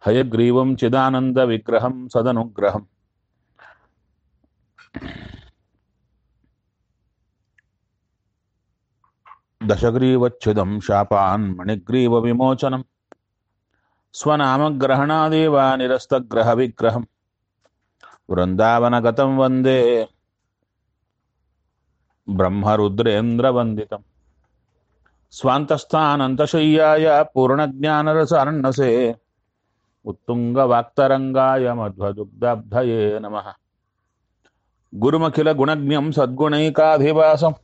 ಹಯಗ್ರೀವಂ ಚಿದಾನಂದ ವಿಗ್ರಹಂ ಸದನುಗ್ರಹಂ ದಶಗ್ರೀವಚ್ಛಿದಂ ಶಾಪಾನ್ ಮಣಿಗ್ರೀವ ವಿಮೋಚನಂ ಸ್ವನಾಮಗ್ರಹಣಾದೇವ ನಿರಸ್ತಗ್ರಹ ವಿಗ್ರಹಂ ವೃಂದಾವನಗತಂ ವಂದೇ ಬ್ರಹ್ಮರುದ್ರೇಂದ್ರವಂದಿತಂ ಸ್ವಾಂತಸ್ಥಾನಂತಶಯ್ಯಾಯ ಪೂರ್ಣಜ್ಞಾನರಸಾರ್ಣಸೆ ಉತ್ತುಂಗವಾಕ್ತರಂಗಾಯ ಮಧ್ವದುಗ್ಧಾಬ್ಧಯೇ ನಮಃ ಗುರುಮಖಿಲ ಗುಣಜ್ಞಂ ಸದ್ಗುಣೈಕಾಧಿವಾಸಂ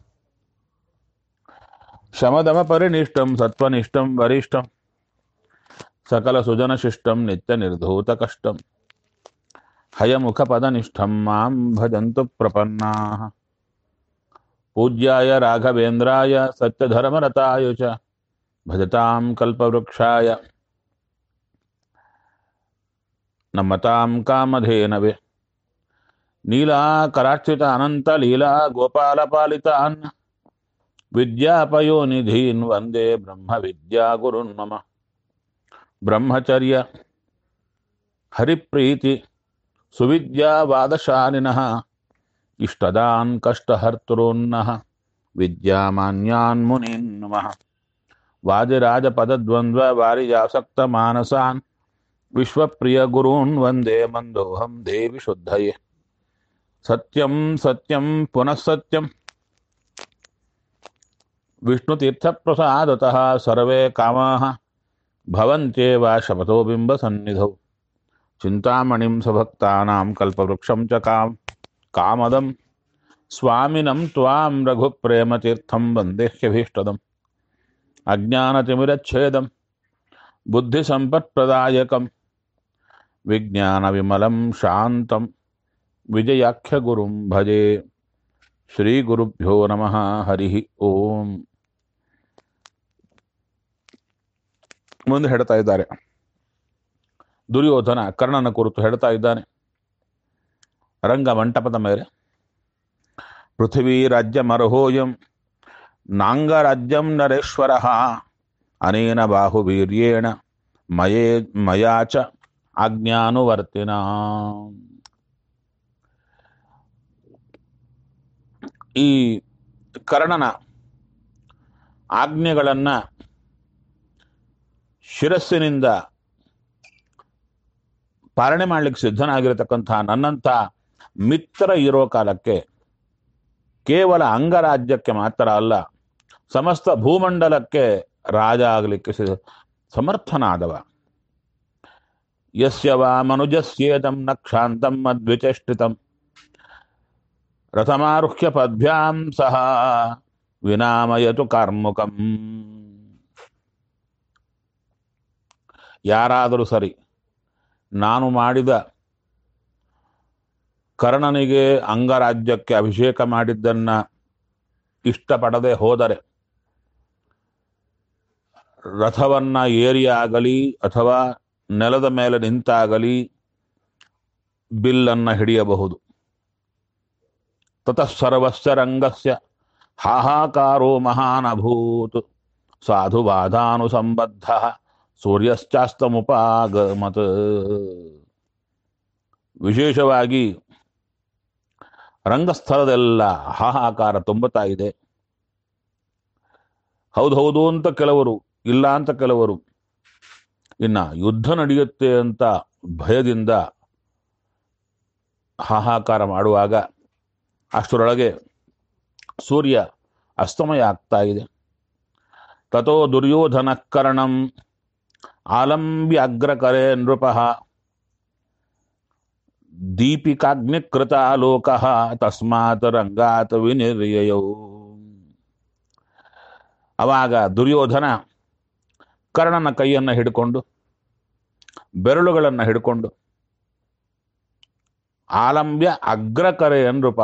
ಶಮದಮ ಪರಿನಿಷ್ಠಂ ಸತ್ವನಿಷ್ಠಂ ವರಿಷ್ಠಂ ಸಕಲ ಸುಜನ ಶಿಷ್ಟಂ ನಿತ್ಯ ನಿರ್ಧೂತ ಕಷ್ಟಂ ಹಯಮುಖ ಪದನಿಷ್ಠಂ ಮಾಂ ಭಜಂತು ಪ್ರಪನ್ನಾಃ ಪೂಜ್ಯಾಯ ರಾಘವೇಂದ್ರಾಯ ಸತ್ಯಧರ್ಮರತಾಯ ಚ ಭಜತಾಂ ಕಲ್ಪವೃಕ್ಷಾಯ ನಮತಾಂ ಕಾಮಧೇನವೇ ನೀಲಾಕರಾರ್ಚಿತ ಅನಂತ ಲೀಲಾ ಗೋಪಾಲ ಪಾಲಿತಾನ್ ವಿದ್ಯಾಪಯೋನಿಧೀನ್ ವಂದೇ ಬ್ರಹ್ಮ ವಿದ್ಯಾ ಗುರುನ್ ಮಮ ಬ್ರಹ್ಮಚರ್ಯ ಹರಿಪ್ರೀತಿ ಸುವಿದ್ಯಾ ವಾದಶಾಲಿನಃ ಇಷ್ಟದಾನ್ ಕಷ್ಟಹರ್ತॄನ್ನಃ ವಿದ್ಯಾಮಾನ್ಯಾನ್ ಮುನೀನ್ ನಮಃ ವಾದಿರಾಜ ಪದದ್ವಂದ್ವ ವಾರಿಜಾಸಕ್ತ ಮಾನಸಾನ್ ವಿಶ್ವಪ್ರಿಯ ಗುರೂನ್ ವಂದೇ ಮಂದೋಹಂ ದೇವಿ ಶುದ್ಧಯೇ ಸತ್ಯಂ ಸತ್ಯಂ ಪುನಃ ಸತ್ಯಂ ವಿಷ್ಣುತೀರ್ಥಪ್ರಸಾದತಃ ಸರ್ವೇ ಕಾಮಾಃ ಭವಂತ್ಯೇವ ಶಪಥೋ ಬಿಂಬಸನ್ನಿಧೌ ಚಿಂತಾಮಣಿಂ ಸಭಕ್ತಾನಾಂ ಕಲ್ಪವೃಕ್ಷಂ ಚ ಕಾಮದಂ ಸ್ವಾಮಿನಂ ತ್ವಾಂ ರಘುಪ್ರೇಮತೀರ್ಥಂ ವಂದೇಹ್ಯಭೀಷ್ಟದಂ ಅಜ್ಞಾನತಿಮಿರಚ್ಛೇದಂ ಬುದ್ಧಿಸಂಪತ್ಪ್ರದಾಯಕಂ ವಿಜ್ಞಾನವಿಮಲಂ ಶಾಂತಂ ವಿಜಯಾಖ್ಯಗುರುಂ ಭಜೆ ಶ್ರೀಗುರುಭ್ಯೋ ನಮಃ ಹರಿ ಓಂ. ಮುಂದೆ ಹೇಳ್ತಾ ಇದ್ದಾರೆ, ದುರ್ಯೋಧನ ಕರ್ಣನ ಕುರಿತು ಹೇಳ್ತಾ ಇದ್ದಾನೆ. ರಂಗ ಮಂಟಪದ ಮೇಲೆ ಪೃಥ್ವೀ ರಾಜ್ಯಮರ್ಹೋಯಂ ನಾಂಗರಾಜ್ಯಂ ನರೇಶ್ವರ ಅನೇನ ಬಾಹುವೀರ್ಯೇಣ ಮಯಾಚ ಆಜ್ಞಾನುವರ್ತಿನ. ಈ ಕರ್ಣನ ಆಜ್ಞೆಗಳನ್ನ ಶಿರಸ್ಸಿನಿಂದ ಪಾಲನೆ ಮಾಡಲಿಕ್ಕೆ ಸಿದ್ಧನಾಗಿರತಕ್ಕಂಥ ನನ್ನಂಥ ಮಿತ್ರ ಇರೋ ಕಾಲಕ್ಕೆ ಕೇವಲ ಅಂಗರಾಜ್ಯಕ್ಕೆ ಮಾತ್ರ ಅಲ್ಲ, ಸಮಸ್ತ ಭೂಮಂಡಲಕ್ಕೆ ರಾಜ ಆಗಲಿಕ್ಕೆ ಸಮರ್ಥನಾದವ. ಯಸ್ಯ ವಾ ಮನುಜಸ್ಯೇದಂ ನ ಕ್ಷಾಂತಂ ಮದ್ವಿಚೇಷ್ಟಿತಂ ರಥಮಾರುಹ್ಯ ಪದ್ಭ್ಯಾಂ ಸಹ ವಿನಾಮಯತು ಕಾರ್ಮುಕಂ. ಯಾರಾದರೂ ಸರಿ, ನಾನು ಮಾಡಿದ ಕರ್ಣನಿಗೆ ಅಂಗರಾಜ್ಯಕ್ಕೆ ಅಭಿಷೇಕ ಮಾಡಿದ್ದನ್ನ ಇಷ್ಟಪಡದೆ ಹೋದರೆ, ರಥವನ್ನ ಏರಿ ಆಗಲಿ ಅಥವಾ ನೆಲದ ಮೇಲೆ ನಿಂತಾಗಲಿ ಬಿಲ್ಲನ್ನ ಹಿಡಿಯಬಹುದು. ತತಃ ಸರ್ವಸ್ಯ ರಂಗಸ್ಯ ಹಾಹಾಕಾರೋ ಮಹಾನಭೂತ್ ಸಾಧು ಬಾಧಾನುಸಂಬದ್ಧ ಸೂರ್ಯಶ್ಚಾಸ್ತಮುಪಾಗಮತ್. ವಿಶೇಷವಾಗಿ ರಂಗಸ್ಥಳದೆಲ್ಲ ಹಾಹಾಕಾರ ತುಂಬುತ್ತಾ ಇದೆ. ಹೌದೌದು ಅಂತ ಕೆಲವರು, ಇಲ್ಲ ಅಂತ ಕೆಲವರು, ಇನ್ನ ಯುದ್ಧ ನಡೆಯುತ್ತೆ ಅಂತ ಭಯದಿಂದ ಹಾಹಾಕಾರ ಮಾಡುವಾಗ ಅಷ್ಟರೊಳಗೆ ಸೂರ್ಯ ಅಸ್ತಮಯ ಆಗ್ತಾ ಇದೆ. ತಥೋ ದುರ್ಯೋಧನ ಕರ್ಣಂ ಆಲಂಬ್ಯ ಅಗ್ರಕರೆ ನೃಪಃ ದೀಪಿಕಾಗ್ನಿಕೃತ ಲೋಕಃ ತಸ್ಮಾತ್ ರಂಗಾತ್ ವಿನಿರ್ಯಯೌ. ಅವಾಗ ದುರ್ಯೋಧನ ಕರ್ಣನ ಕೈಯನ್ನು ಹಿಡ್ಕೊಂಡು, ಬೆರಳುಗಳನ್ನು ಹಿಡ್ಕೊಂಡು, ಆಲಂಬ್ಯ ಅಗ್ರಕರೆ ನೃಪ,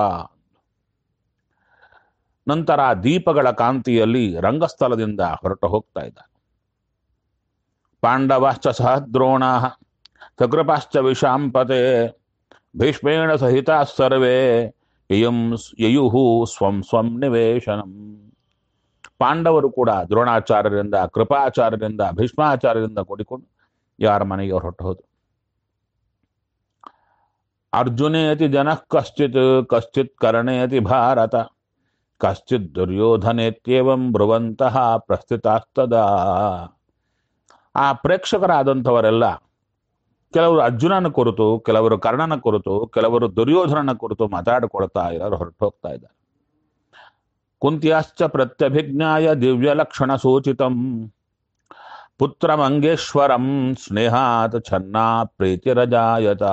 ನಂತರ ದೀಪಗಳ ಕಾಂತಿಯಲ್ಲಿ ರಂಗಸ್ಥಳದಿಂದ ಹೊರಟು ಹೋಗ್ತಾ ಇದ್ದಾನೆ. ಪಾಂಡವಾಶ್ಚ ಸಹ ದ್ರೋಣಾಃ ಸಕೃಪಾಶ್ಚ ವಿಶಾಂಪತೆ ಭೀಷ್ಮೇಣ ಸಹಿತ ಸರ್ವೇ ಯಯುಹು ಸ್ವಂ ಸ್ವಂ ನಿವೇಶನಂ. ಪಾಂಡವರು ಕೂಡ ದ್ರೋಣಾಚಾರ್ಯರಿಂದ, ಕೃಪಾಚಾರ್ಯರಿಂದ, ಭೀಷ್ಮಾಚಾರ್ಯರಿಂದ ಕೂಡಿಕೊಂಡು ಯಾರ ಮನೆಗೆ ಅವ್ರು ಹೊಟ್ಟು ಹೋದ್ರು. ಅರ್ಜುನೇತಿ ಜನಃ ಕಶ್ಚಿತ್ ಕಶ್ಚಿತ್ ಕರ್ಣೇತಿ ಭಾರತ ಕಶ್ಚಿತ್ ದುರ್ಯೋಧನೇತ್ಯೇವಂ ಬ್ರುವಂತಹ ಪ್ರಸ್ಥಿತಾಸ್ತದಾ. ಆ ಪ್ರೇಕ್ಷಕರಾದಂಥವರೆಲ್ಲ ಕೆಲವರು ಅರ್ಜುನನ ಕುರಿತು, ಕೆಲವರು ಕರ್ಣನ ಕುರಿತು, ಕೆಲವರು ದುರ್ಯೋಧನನ ಕುರಿತು ಮಾತಾಡಿಕೊಳ್ತಾ ಇದ್ದಾರೆ, ಹೊರಟು ಹೋಗ್ತಾ ಇದ್ದಾರೆ. ಕುಂತ್ಯಾಶ್ಚ ಪ್ರತ್ಯಭಿಜ್ಞಾಯ ದಿವ್ಯಲಕ್ಷಣ ಸೂಚಿತಂ ಪುತ್ರಮಂಗೇಶ್ವರಂ ಸ್ನೇಹಾತ್ ಛನ್ನಾ ಪ್ರೀತಿರಜಾಯತ.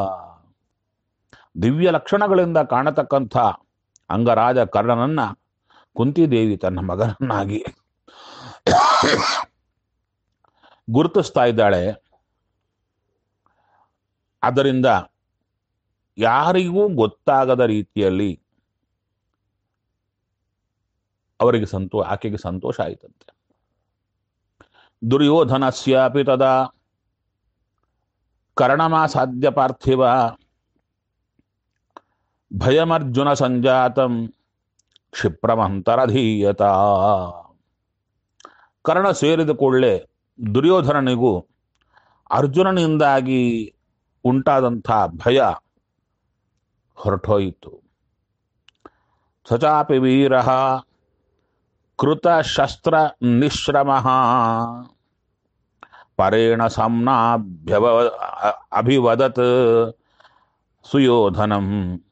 ದಿವ್ಯ ಲಕ್ಷಣಗಳಿಂದ ಕಾಣತಕ್ಕಂಥ ಅಂಗರಾಜ ಕರ್ಣನನ್ನ ಕುಂತಿದೇವಿ ತನ್ನ ಮಗನನ್ನಾಗಿ ಗುರುತಿಸ್ತಾ ಇದ್ದಾಳೆ. ಆದ್ದರಿಂದ ಯಾರಿಗೂ ಗೊತ್ತಾಗದ ರೀತಿಯಲ್ಲಿ ಅವರಿಗೆ ಆಕೆಗೆ ಸಂತೋಷ ಆಯಿತಂತೆ. ದುರ್ಯೋಧನಸ್ಯಾಪಿ ತದಾ ಕರ್ಣಮಾಸಾದ್ಯ ಪಾರ್ಥಿವ ಭಯಮರ್ಜುನ ಸಂಜಾತಂ ಕ್ಷಿಪ್ರಮಂತರಧೀಯತ. ಕರ್ಣ ಸೇರಿದ ಕೂಡಲೇ ದುರ್ಯೋಧನನಿಗೂ ಅರ್ಜುನನಿಂದಾಗಿ ಉಂಟಾದಂಥ ಭಯ ಹೊರಟೋಯಿತು. ಸಚಾಪಿ ವೀರ ಕೃತ ಶಸ್ತ್ರ ನಿಶ್ರಮ ಪರೇಣ ಸಾಮ್ನಾಭ್ಯವ ಅಭಿವದತ್ ಸುಯೋಧನಂ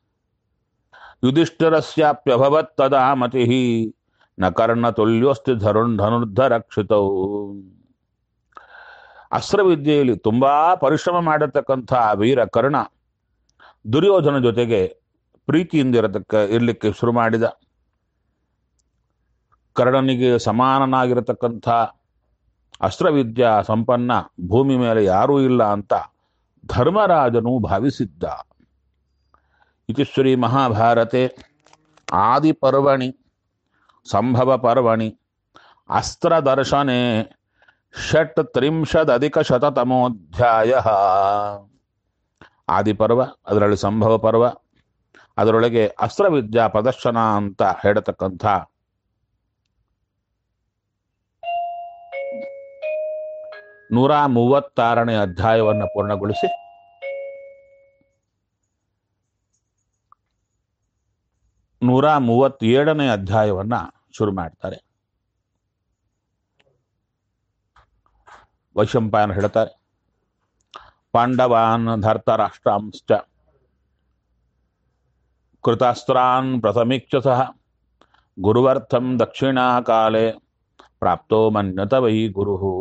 ಯುಧಿಷ್ಠಿರಸ್ಯಾಪ್ಯಭವತ್ ತದಾ ಮತಿಃ ನ ಕರ್ಣತುಲ್ಯೋಸ್ತಿ ಧನುರ್ಧರಕ್ಷಿತೌ. ಅಸ್ತ್ರವಿದ್ಯೆಯಲ್ಲಿ ತುಂಬಾ ಪರಿಶ್ರಮ ಮಾಡತಕ್ಕಂಥ ವೀರ ಕರ್ಣ ದುರ್ಯೋಧನ ಜೊತೆಗೆ ಪ್ರೀತಿಯಿಂದ ಇರಲಿಕ್ಕೆ ಶುರು ಮಾಡಿದ. ಕರ್ಣನಿಗೆ ಸಮಾನನಾಗಿರತಕ್ಕಂಥ ಅಸ್ತ್ರವಿದ್ಯಾ ಸಂಪನ್ನ ಭೂಮಿ ಮೇಲೆ ಯಾರೂ ಇಲ್ಲ ಅಂತ ಧರ್ಮರಾಜನು ಭಾವಿಸಿದ್ದ. ಇತಿ ಶ್ರೀ ಮಹಾಭಾರತೆ ಆದಿಪರ್ವಣಿ ಸಂಭವ ಪರ್ವಣಿ ಅಸ್ತ್ರದರ್ಶನೆ ಷಟ್ತ್ರಿಂಶದಧಿಕಶತತಮೋಧ್ಯಾಯ. ಆದಿಪರ್ವ, ಅದರಲ್ಲಿ ಸಂಭವ ಪರ್ವ, ಅದರೊಳಗೆ ಅಸ್ತ್ರವಿದ್ಯಾ ಪ್ರದರ್ಶನ ಅಂತ ಹೇಳತಕ್ಕಂಥ 136ನೇ ಅಧ್ಯಾಯವನ್ನು ಪೂರ್ಣಗೊಳಿಸಿ 137ನೇ ಅಧ್ಯಾಯವನ್ನ ಶುರು ಮಾಡ್ತಾರೆ. ವೈಶಂಪಾಯನ ಹೇಳ್ತಾರೆ, ಪಾಂಡವಾನ್ ಧರ್ತರಾಷ್ಟ್ರಾಂಶ್ಚ ಕೃತಾಸ್ತ್ರಾನ್ ಪ್ರಥಮೀಕ್ಷಸಃ ಗುರುವರ್ಥಂ ದಕ್ಷಿಣಾ ಕಾಲೇ ಪ್ರಾಪ್ತೋ ಮನ್ಯತ ವೈ ಗುರುಹು.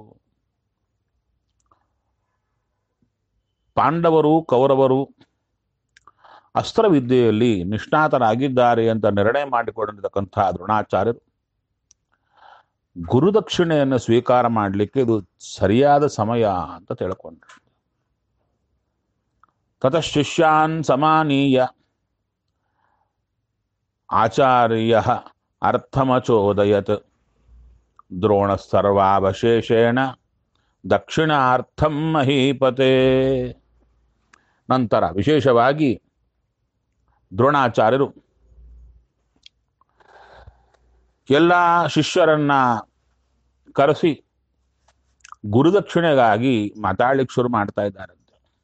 ಪಾಂಡವರು ಕೌರವರು ಅಸ್ತ್ರವಿದ್ಯೆಯಲ್ಲಿ ನಿಷ್ಣಾತರಾಗಿದ್ದಾರೆ ಅಂತ ನಿರ್ಣಯ ಮಾಡಿಕೊಂಡಿರತಕ್ಕಂಥ ದ್ರೋಣಾಚಾರ್ಯರು ಗುರುದಕ್ಷಿಣೆಯನ್ನು ಸ್ವೀಕಾರ ಮಾಡಲಿಕ್ಕೆ ಇದು ಸರಿಯಾದ ಸಮಯ ಅಂತ ತಿಳ್ಕೊಂಡ್ರು. ತತಃ ಶಿಷ್ಯಾನ್ ಸಮಾನೀಯ ಆಚಾರ್ಯ ಅರ್ಥಮಚೋದಯತ್ ದ್ರೋಣ ಸರ್ವಾವಶೇಷೇಣ ದಕ್ಷಿಣಾರ್ಥಂ ಮಹೀಪತೆ. ನಂತರ ವಿಶೇಷವಾಗಿ ದ್ರೋಣಾಚಾರ್ಯರು ಎಲ್ಲ ಶಿಷ್ಯರನ್ನ ಕರೆಸಿ ಗುರುದಕ್ಷಿಣೆಗಾಗಿ ಮಾತಾಡ್ಲಿಕ್ಕೆ ಶುರು ಮಾಡ್ತಾ ಇದ್ದಾರಂತೆ.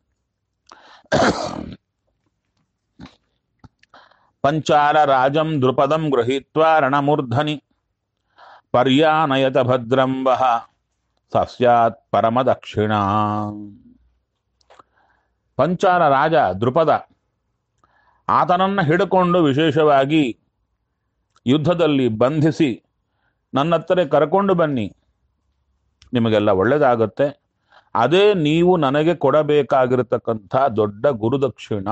ಪಂಚಾಲ ರಾಜಂ ದೃಪದಂ ಗೃಹೀತ್ವಾ ರಣಮೂರ್ಧನಿ ಪರ್ಯಾನಯತ ಭದ್ರಂಬಃ ಸಸ್ಯಾತ್ ಪರಮ ದಕ್ಷಿಣ. ಪಂಚಾಲ ರಾಜ ದೃಪದ ಆತನನ್ನು ಹಿಡ್ಕೊಂಡು ವಿಶೇಷವಾಗಿ ಯುದ್ಧದಲ್ಲಿ ಬಂಧಿಸಿ ನನ್ನ ಹತ್ರ ಕರ್ಕೊಂಡು ಬನ್ನಿ, ನಿಮಗೆಲ್ಲ ಒಳ್ಳೆಯದಾಗುತ್ತೆ, ಅದೇ ನೀವು ನನಗೆ ಕೊಡಬೇಕಾಗಿರತಕ್ಕಂಥ ದೊಡ್ಡ ಗುರುದಕ್ಷಿಣ.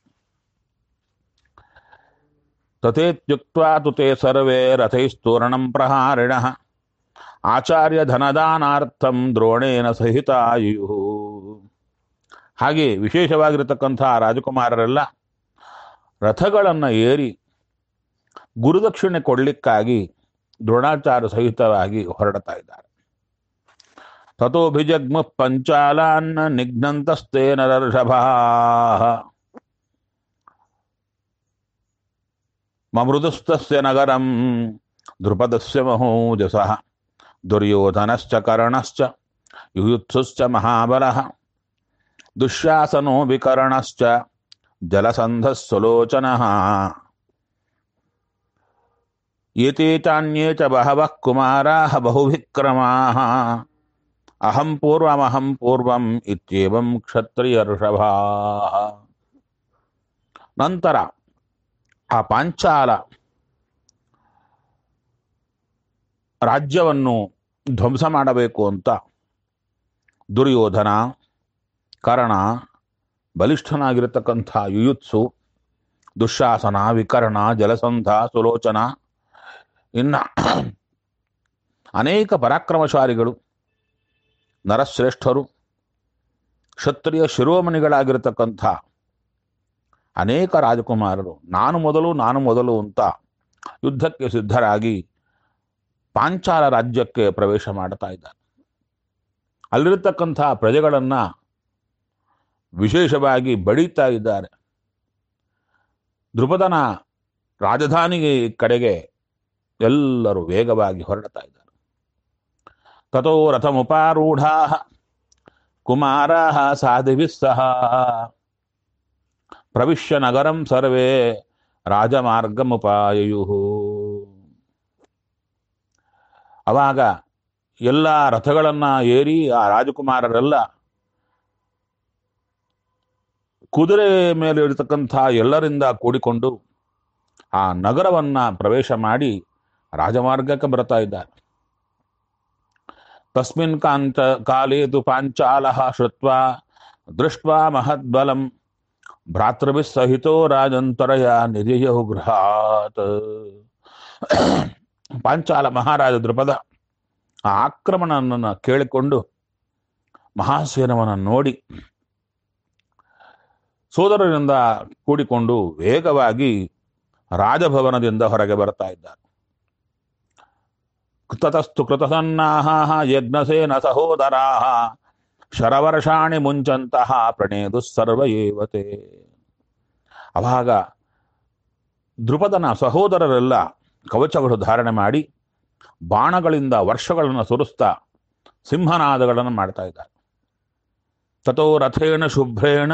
ತಥೇತ್ಯುಕ್ತ್ವಾ ತುತೆ ಸರ್ವೇ ರಥೈಸ್ತೋರಣಂ ಪ್ರಹಾರಿಣಃ ಆಚಾರ್ಯ ಧನದಾನಾರ್ಥಂ ದ್ರೋಣೇನ ಸಹಿತಾಯುಃ. ಹಾಗೆ ವಿಶೇಷವಾಗಿರತಕ್ಕಂಥ ರಾಜಕುಮಾರರೆಲ್ಲ ರಥಗಳನ್ನು ಏರಿ ಗುರುದಕ್ಷಿಣೆ ಕೊಡಲಿಕ್ಕಾಗಿ ದ್ರೋಣಾಚಾರ್ಯ ಸಹಿತವಾಗಿ ಹೊರಡ್ತಾ ಇದ್ದಾರೆ. ತಥೋಭಿಜಗ್ಮ ಪಂಚಾಲಾನ್ ನಿಘ್ನಂತಸ್ತೆ ನರರ್ಷಭಾಃ ಮಮೃದುಸ್ತಸ್ಯ ನಗರಂ ದ್ರುಪದಸ್ಯ ಮಹೋಜಸಃ ದುರ್ಯೋಧನಶ್ಚ ಕರ್ಣಶ್ಚ ಯುಯುತ್ಸುಶ್ಚ ಮಹಾಬಲಃ ದುಶ್ಯಾಸನೋ ವಿಕರ್ಣಶ್ಚ ಜಲಸಂಧಃ ಸುಲೋಚನಃ ಏತೇ ಚಾನ್ಯೇ ಚ ಬಹವಃ ಕುಮಾರಾಃ ಬಹುವಿಕ್ರಮಾಃ ಅಹಂ ಪೂರ್ವಂ ಇತ್ಯೇವಂ ಕ್ಷತ್ರಿಯಋಷಭಾಃ. ನಂತರ ಆ ಪಾಂಚಾಲ ರಾಜ್ಯವನ್ನು ಧ್ವಂಸ ಮಾಡಬೇಕು ಅಂತ ದುರ್ಯೋಧನ, ಕರ್ಣ, ಬಲಿಷ್ಠನಾಗಿರತಕ್ಕಂಥ ಯುಯುತ್ಸು, ದುಶ್ಯಾಸನ, ವಿಕರ್ಣ, ಜಲಸಂಧ, ಸುಲೋಚನ, ಇನ್ನು ಅನೇಕ ಪರಾಕ್ರಮಶಾಲಿಗಳು, ನರಶ್ರೇಷ್ಠರು, ಕ್ಷತ್ರಿಯ ಶಿರೋಮಣಿಗಳಾಗಿರತಕ್ಕಂಥ ಅನೇಕ ರಾಜಕುಮಾರರು ನಾನು ಮೊದಲು ಅಂತ ಯುದ್ಧಕ್ಕೆ ಸಿದ್ಧರಾಗಿ ಪಾಂಚಾಲ ರಾಜ್ಯಕ್ಕೆ ಪ್ರವೇಶ ಮಾಡ್ತಾ ಇದ್ದಾರೆ. ಅಲ್ಲಿರತಕ್ಕಂಥ ಪ್ರಜೆಗಳನ್ನು ವಿಶೇಷವಾಗಿ ಬಡಿತಾ ಇದ್ದಾರೆ. ದ್ರುಪದನ ರಾಜಧಾನಿಗೆ ಕಡೆಗೆ ಎಲ್ಲರೂ ವೇಗವಾಗಿ ಹೊರಡ್ತಾ ಇದ್ದಾರೆ. ತಥೋ ರಥಮುಪಾರೂಢಾಃ ಕುಮಾರಾಃ ಸಾಧಿಭಿಃ ಸಹ ಪ್ರವಿಶ್ಯ ನಗರಂ ಸರ್ವೇ ರಾಜಮಾರ್ಗಮುಪಾಯಯುಃ. ಅವಾಗ ಎಲ್ಲ ರಥಗಳನ್ನು ಏರಿ ಆ ರಾಜಕುಮಾರರೆಲ್ಲ ಕುದುರೆ ಮೇಲೆ ಇರತಕ್ಕಂಥ ಎಲ್ಲರಿಂದ ಕೂಡಿಕೊಂಡು ಆ ನಗರವನ್ನ ಪ್ರವೇಶ ಮಾಡಿ ರಾಜಮಾರ್ಗಕ್ಕೆ ಬರ್ತಾ ಇದ್ದಾರೆ. ತಸ್ಮಿನ್ ಕಾಲೇ ತು ಪಾಂಚಾಲಃ ಶ್ರುತ್ವಾ ದೃಷ್ಟ್ವಾ ಮಹದ್ಬಲಂ ಭ್ರಾತೃಭಿಃ ಸಹಿತೋ ರಾಜಂತರಯ ನಿಜಯು ಗೃಹಾತ್. ಪಾಂಚಾಲ ಮಹಾರಾಜ ದ್ರುಪದ ಆ ಆಕ್ರಮಣವನ್ನು ಕೇಳಿಕೊಂಡು ಮಹಾಸೇನವನ್ನು ನೋಡಿ ಸೋದರರಿಂದ ಕೂಡಿಕೊಂಡು ವೇಗವಾಗಿ ರಾಜಭವನದಿಂದ ಹೊರಗೆ ಬರ್ತಾ ಇದ್ದಾರೆ. ತತಸ್ತು ಕೃತಸನ್ನಾಹಾಃ ಯಜ್ಞಸೇನ ಸಹೋದರಾಃ ಶರವರ್ಷಾಣಿ ಮುಂಚಂತಹ ಪ್ರಣೇದು ಸರ್ವ ಏವತೆ. ಅವಾಗ ದ್ರುಪದನ ಸಹೋದರರೆಲ್ಲ ಕವಚಗಳು ಧಾರಣೆ ಮಾಡಿ ಬಾಣಗಳಿಂದ ವರ್ಷಗಳನ್ನು ಸುರಿಸ್ತಾ ಸಿಂಹನಾದಗಳನ್ನು ಮಾಡ್ತಾ ಇದ್ದಾರೆ. ತಥೋ ರಥೇಣ ಶುಭ್ರೇಣ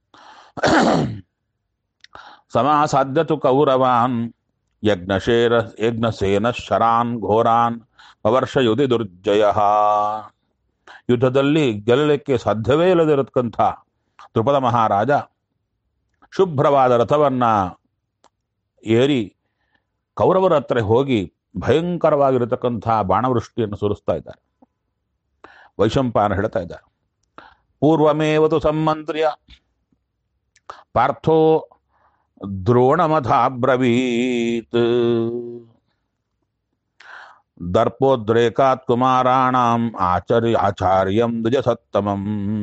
ಸಮಾಸಾಧ್ಯತು ಕೌರವಾನ್ ಯಜ್ಞಸೇನ ಶರಾನ್ ಘೋರಾನ್ ಪವರ್ಷಯುಧಿ ದುರ್ಜಯ. ಯುದ್ಧದಲ್ಲಿ ಗೆಲ್ಲಲಿಕ್ಕೆ ಸಾಧ್ಯವೇ ಇಲ್ಲದಿರತಕ್ಕಂಥ ದ್ರುಪದ ಮಹಾರಾಜ ಶುಭ್ರವಾದ ರಥವನ್ನ ಏರಿ ಕೌರವರ ಹತ್ರ ಹೋಗಿ ಭಯಂಕರವಾಗಿರತಕ್ಕಂಥ ಬಾಣವೃಷ್ಟಿಯನ್ನು ಸುರಿಸ್ತಾ ಇದ್ದಾರೆ. ವೈಶಂಪಾಯನ ಹೇಳ್ತಾ ಇದ್ದಾರೆ, ಪೂರ್ವಮೇವತು ಸಮ್ಮಂತ್ರ್ಯ ಪಾರ್ಥೋ ದ್ರೋಣಮಥಾಬ್ರವೀತ್ ದರ್ಪೋದ್ರೇಕಾತ್ ಕುಮಾರಾಣಾಂ ಆಚಾರ್ಯಂ ದ್ವಿಜಸತ್ತಮಂ.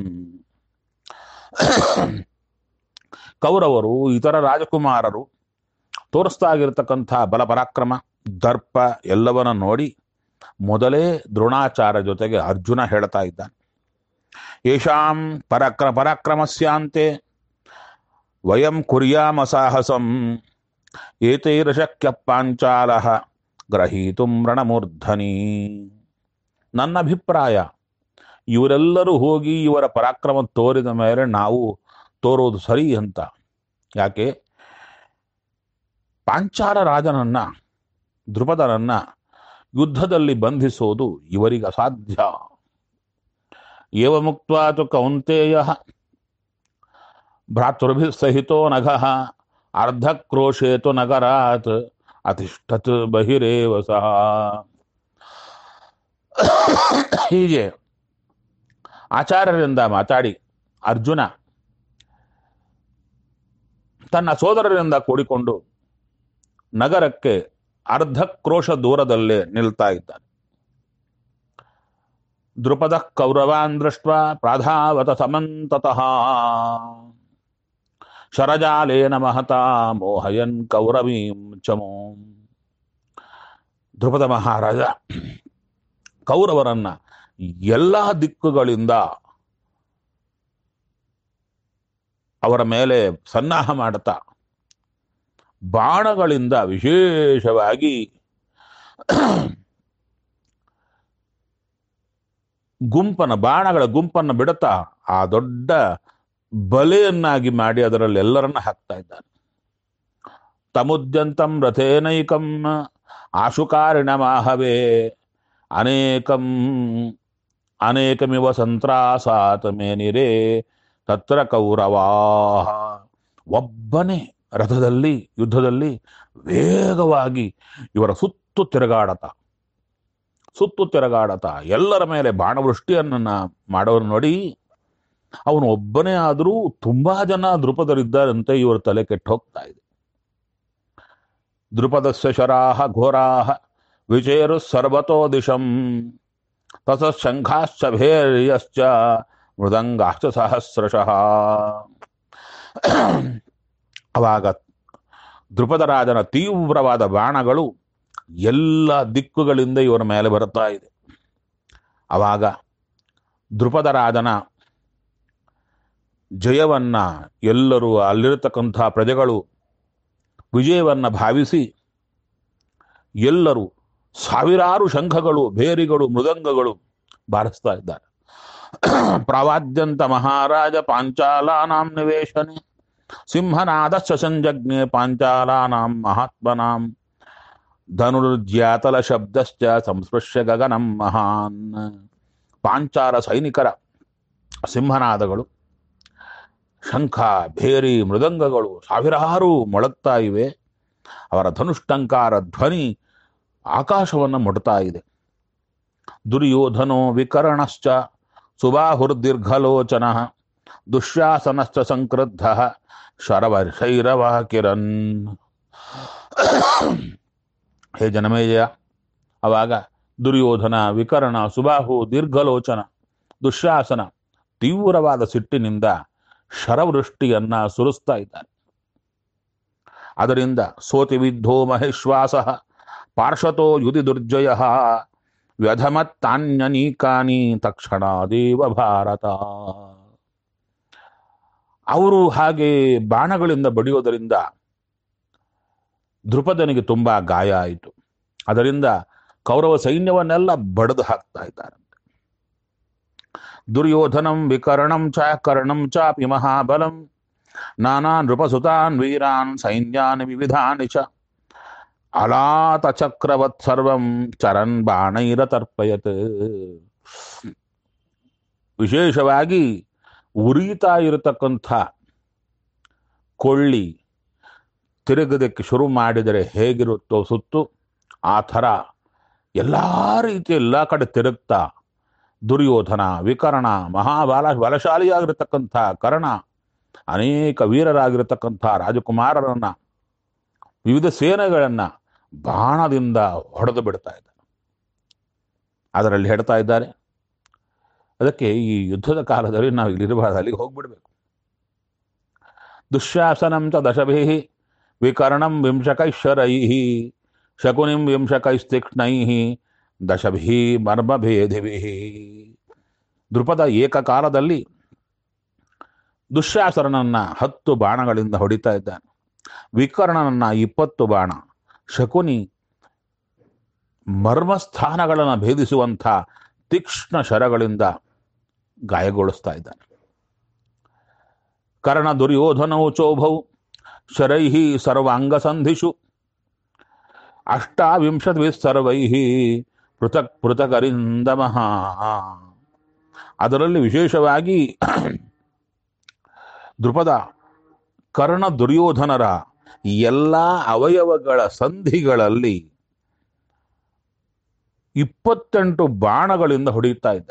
ಕೌರವರು ಇತರ ರಾಜಕುಮಾರರು ತೋರಿಸ್ತಾ ಆಗಿರತಕ್ಕಂಥ ಬಲಪರಾಕ್ರಮ, ದರ್ಪ ಎಲ್ಲವನ್ನ ನೋಡಿ ಮೊದಲೇ ದ್ರೋಣಾಚಾರ್ಯ ಜೊತೆಗೆ ಅರ್ಜುನ ಹೇಳ್ತಾ ಇದ್ದಾನೆ, ಯೇಷಾಂ ಪರಾಕ್ರಮಸ್ಯಾಂತೆ ವಯಂ ಕುರ್ಯಾಮ ಸಾಹಸಂ ಏತೈರಶಕ್ಯ ಪಾಂಚಾಲಃ ಗ್ರಹೀತುಂ ರಣಮೂರ್ಧನಿ. ನನ್ನ ಅಭಿಪ್ರಾಯ, ಇವರೆಲ್ಲರೂ ಹೋಗಿ ಇವರ ಪರಾಕ್ರಮ ತೋರಿದ ಮೇಲೆ ನಾವು ತೋರೋದು ಸರಿ ಅಂತ. ಯಾಕೆ? ಪಾಂಚಾಲ ರಾಜನನ್ನ, ದ್ರುಪದನನ್ನ ಯುದ್ಧದಲ್ಲಿ ಬಂಧಿಸೋದು ಇವರಿಗೆ ಅಸಾಧ್ಯ. ಏವ ಮುಕ್ತ್ವಾ ತು ಕೌಂತೇಯಃ ಭ್ರಾತೃಭಿಃ ಸಹಿತೋ ನಘಃ ಅರ್ಧಕ್ರೋಶೇತು ನಗರಾತ್ ಅತಿಷ್ಠತ್ ಬಹಿರೇವ ಸಹ. ಹೀಗೆ ಆಚಾರ್ಯರಿಂದ ಮಾತಾಡಿ ಅರ್ಜುನ ತನ್ನ ಸೋದರರಿಂದ ಕೂಡಿಕೊಂಡು ನಗರಕ್ಕೆ ಅರ್ಧ ಕ್ರೋಶ ದೂರದಲ್ಲೇ ನಿಲ್ತಾ ಇದ್ದಾನೆ. ದ್ರುಪದ ಕೌರವಾನ್ ದೃಷ್ಟ್ವಾ ಪ್ರಾಧಾವತ ಸಮಂತತಃ ಶರಜಾಲೇನ ಮಹತಾ ಮೋಹಯನ್ ಕೌರವೀಂ ಚಮೋಂ. ದ್ರುಪದ ಮಹಾರಾಜ ಕೌರವರನ್ನ ಎಲ್ಲ ದಿಕ್ಕುಗಳಿಂದ ಅವರ ಮೇಲೆ ಸನ್ನಾಹ ಮಾಡುತ್ತಾ ಬಾಣಗಳಿಂದ ವಿಶೇಷವಾಗಿ ಬಾಣಗಳ ಗುಂಪನ್ನು ಬಿಡುತ್ತಾ ಆ ದೊಡ್ಡ ಬಲೆಯನ್ನಾಗಿ ಮಾಡಿ ಅದರಲ್ಲಿ ಎಲ್ಲರನ್ನ ಹಾಕ್ತಾ ಇದ್ದಾನೆ. ತಮುದ್ಯಂತಂ ರಥೇನೈಕಂ ಆಶುಕಾರಿಣ ಮಾಹವೇ ಅನೇಕಂ ಅನೇಕಮಿವ ಸಂತ್ರಾಸಾತ್ ಮೇನಿರೇ ತತ್ರ ಕೌರವಾಹ. ಒಬ್ಬನೇ ರಥದಲ್ಲಿ ಯುದ್ಧದಲ್ಲಿ ವೇಗವಾಗಿ ಇವರ ಸುತ್ತು ತಿರುಗಾಡತ ಎಲ್ಲರ ಮೇಲೆ ಬಾಣವೃಷ್ಟಿಯನ್ನ ಮಾಡೋರು ನೋಡಿ ಅವನು ಒಬ್ಬನೇ ಆದರೂ ತುಂಬಾ ಜನ ದೃಪದರಿದ್ದಾರಂತೆ. ಇವರ ತಲೆ ಕೆಟ್ಟು ಹೋಗ್ತಾ ಇದೆ. ದೃಪದಸ್ಯ ಶರಾಹ ಘೋರಾಹ ವಿಚೇರು ಸರ್ವತೋ ದಿಶಂ ತತ ಶಂಖಾಶ್ಚ ಭೇರ್ಯಶ್ಚ ಮೃದಂಗಾಶ್ಚ ಸಹಸ್ರಶಃ. ಅವಾಗ ದೃಪದರಾಜನ ತೀವ್ರವಾದ ಬಾಣಗಳು ಎಲ್ಲ ದಿಕ್ಕುಗಳಿಂದ ಇವರ ಮೇಲೆ ಬರುತ್ತಾ ಇದೆ. ಅವಾಗ ದೃಪದರಾಜನ ಜಯವನ್ನ ಎಲ್ಲರೂ ಅಲ್ಲಿರತಕ್ಕಂಥ ಪ್ರಜೆಗಳು ವಿಜಯವನ್ನ ಭಾವಿಸಿ ಎಲ್ಲರೂ ಸಾವಿರಾರು ಶಂಖಗಳು ಭೇರಿಗಳು ಮೃದಂಗಗಳು ಬಾರಿಸ್ತಾ ಇದ್ದಾರೆ. ಪ್ರವಾದ್ಯಂತ ಮಹಾರಾಜ ಪಾಂಚಾಲಾನಾಂ ನಿವೇಶನೆ ಸಿಂಹನಾದಶ್ಚ ಸಂಜಜ್ಞೆ ಪಾಂಚಾಲಾನಾಂ ಮಹಾತ್ಮನಾಂ ಧನುರ್ಜ್ಯಾತಲ ಶಬ್ದಶ್ಚ ಸಂಸ್ಪೃಶ್ಯ ಗಗನಂ ಮಹಾನ್. ಪಾಂಚಾಲ ಸೈನಿಕರ ಸಿಂಹನಾದಗಳು, ಶಂಖ ಭೇರಿ ಮೃದಂಗಗಳು ಸಾವಿರಾರು ಮೊಳಗ್ತಾ ಇವೆ. ಅವರ ಧನುಷ್ಟಂಕಾರ ಧ್ವನಿ ಆಕಾಶವನ್ನು ಮುಟ್ತಾ ಇದೆ. ದುರ್ಯೋಧನೋ ವಿಕರ್ಣಶ್ಚ ಸುಬಾಹುರ್ದೀರ್ಘಲೋಚನ ದುಶ್ಯಾಸನಶ್ಚ ಸಂಕ್ರುದ್ಧ ಶರವೈರವ ಕಿರನ್. ಹೇ ಜನಮೇಜಯ, ಅವಾಗ ದುರ್ಯೋಧನ, ವಿಕರ್ಣ, ಸುಬಾಹು, ದೀರ್ಘಲೋಚನ, ದುಶ್ಯಾಸನ ತೀವ್ರವಾದ ಸಿಟ್ಟಿನಿಂದ ಶರವೃಷ್ಟಿಯನ್ನ ಸುರಿಸ್ತಾ ಇದ್ದಾನೆ. ಅದರಿಂದ ಸೋತಿ ವಿದ್ಧೋ ಮಹೇಶ್ವಾಸ ಪಾರ್ಶ್ವತೋ ಯುಧಿ ದುರ್ಜಯ ವ್ಯಧಮತ್ತಾನ್ಯನೀಕಾನಿ ತಕ್ಷಣಾದೇವ ಭಾರತ. ಅವರು ಹಾಗೆ ಬಾಣಗಳಿಂದ ಬಡಿಯೋದರಿಂದ ದೃಪದನಿಗೆ ತುಂಬಾ ಗಾಯ ಆಯಿತು. ಅದರಿಂದ ಕೌರವ ಸೈನ್ಯವನ್ನೆಲ್ಲ ಬಡಿದು ಹಾಕ್ತಾ ಇದ್ದಾರೆ. ದುರ್ಯೋಧನಂ ವಿಕರ್ಣಂ ಚ ಕರ್ಣಂ ಚಾಪಿ ಮಹಾಬಲಂ ನಾನಾ ನೃಪಸುತಾನ್ ವೀರಾನ್ ಸೈನ್ಯಾನ್ ವಿವಿಧಾನಿ ಚ ಅಲಾತ ಚಕ್ರವತ್ ಸರ್ವಂ ಚರನ್ ಬಾಣೈರತರ್ಪಯತ್. ವಿಶೇಷವಾಗಿ ಉರಿತಾ ಇರತಕ್ಕಂಥ ಕೊಳ್ಳಿ ತಿರುಗದಕ್ಕೆ ಶುರು ಮಾಡಿದರೆ ಹೇಗಿರುತ್ತೋ ಸುತ್ತು, ಆ ಥರ ಎಲ್ಲ ರೀತಿ ಎಲ್ಲ ಕಡೆ ತಿರುಗ್ತಾ ದುರ್ಯೋಧನ, ವಿಕರ್ಣ, ಬಲಶಾಲಿಯಾಗಿರತಕ್ಕಂಥ ಕರ್ಣ, ಅನೇಕ ವೀರರಾಗಿರತಕ್ಕಂಥ ರಾಜಕುಮಾರರನ್ನ, ವಿವಿಧ ಸೇನೆಗಳನ್ನ ಬಾಣದಿಂದ ಹೊಡೆದು ಬಿಡ್ತಾ ಇದ್ದಾರೆ. ಅದರಲ್ಲಿ ಹೇಳ್ತಾ ಇದ್ದಾರೆ, ಅದಕ್ಕೆ ಈ ಯುದ್ಧದ ಕಾಲದಲ್ಲಿ ನಾವು ಇಲ್ಲಿರಬಾರ್ದು, ಅಲ್ಲಿಗೆ ಹೋಗ್ಬಿಡ್ಬೇಕು. ದುಶ್ಯಾಸನಂ ಚ ದಶಭಿಃ ವಿಕರ್ಣಂ ವಿಂಶಕೈಶ್ವರೈಃ ಶಕುನಿಂ ವಿಂಶಕೈಸ್ತೀಕ್ಷ್ಣೈಃ ದಶಭಿಃ ಮರ್ಮಭೇದಿಭಿಃ. ದೃಪದ ಏಕಕಾಲದಲ್ಲಿ ದುಶ್ಯಾಸನನ್ನ 10 ಬಾಣಗಳಿಂದ ಹೊಡಿತಾ ಇದ್ದಾನೆ. ವಿಕರ್ಣನನ್ನ 20 ಬಾಣ, ಶಕುನಿ ಮರ್ಮಸ್ಥಾನಗಳನ್ನು ಭೇದಿಸುವಂಥ ತೀಕ್ಷ್ಣ ಶರಗಳಿಂದ ಗಾಯಗೊಳಿಸ್ತಾ ಇದ್ದಾನೆ. ಕರ್ಣ ದುರ್ಯೋಧನೌ ಚೋಭೌ ಶರೈಃ ಸರ್ವಾಂಗಸಂಧಿಷು ಅಷ್ಟಾವಿಂಶದ್ಭಿಃ ಸರ್ವೈಃ ಪೃಥಕ್ ಪೃಥಕರಿಂದಮಃ. ಅದರಲ್ಲಿ ವಿಶೇಷವಾಗಿ ದೃಪದ ಕರ್ಣ ದುರ್ಯೋಧನರ ಎಲ್ಲ ಅವಯವಗಳ ಸಂಧಿಗಳಲ್ಲಿ 28 ಬಾಣಗಳಿಂದ ಹೊಡೆಯುತ್ತಾ ಇದ್ದ.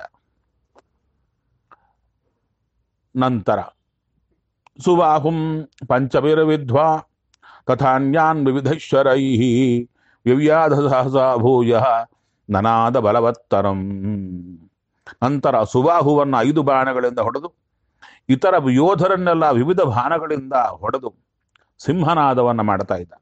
ನಂತರ ಸುಬಾಹುಂ ಪಂಚಭಿರ್ವಿದ್ವಾ ತಥಾನ್ಯಾನ್ ವಿವಿಧೈಶ್ವರೈಃ ವ್ಯವ್ಯಾಧ ಸಹಸಾ ಭೂಯಃ ನನಾದ ಬಲವತ್ತರಂ. ನಂತರ ಸುಬಾಹುವನ್ನು 5 ಬಾಣಗಳಿಂದ ಹೊಡೆದು ಇತರ ಯೋಧರನ್ನೆಲ್ಲ ವಿವಿಧ ಬಾಣಗಳಿಂದ ಹೊಡೆದು ಸಿಂಹನಾದವನ್ನು ಮಾಡ್ತಾ ಇದ್ದ.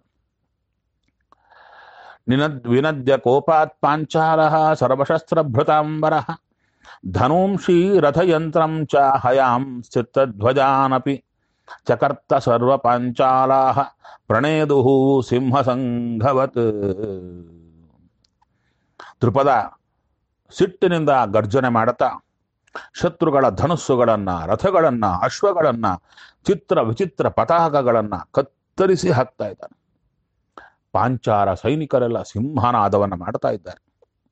ವಿನದ್ಯ ಕೋಪಾತ್ ಪಾಂಚಾಲಃ ಸರ್ವಶಸ್ತ್ರಭೃತಾಂಬರಃ ಧನೂಂಷಿ ರಥಯಂತ್ರಂ ಚ ಹಯಾಂ ಸ್ಥಿತಧ್ವಜಾನಪಿ ಚಕರ್ತ ಸರ್ವ ಪಾಂಚಾಲಾಃ ಪ್ರಣೇದುಃ ಸಿಂಹಸಂಘವತ್. ದೃಪದ ಸಿಟ್ಟಿನಿಂದ ಗರ್ಜನೆ ಮಾಡುತ್ತಾ ಶತ್ರುಗಳ ಧನುಸ್ಸುಗಳನ್ನ, ರಥಗಳನ್ನ, ಅಶ್ವಗಳನ್ನ, ಚಿತ್ರ ವಿಚಿತ್ರ ಪತಾಕಗಳನ್ನ ಕತ್ತರಿಸಿ ಹಾಕ್ತಾ ಇದ್ದಾನೆ. ಪಾಂಚಾಲ ಸೈನಿಕರೆಲ್ಲ ಸಿಂಹನಾದವನ್ನ ಮಾಡ್ತಾ ಇದ್ದಾರೆ.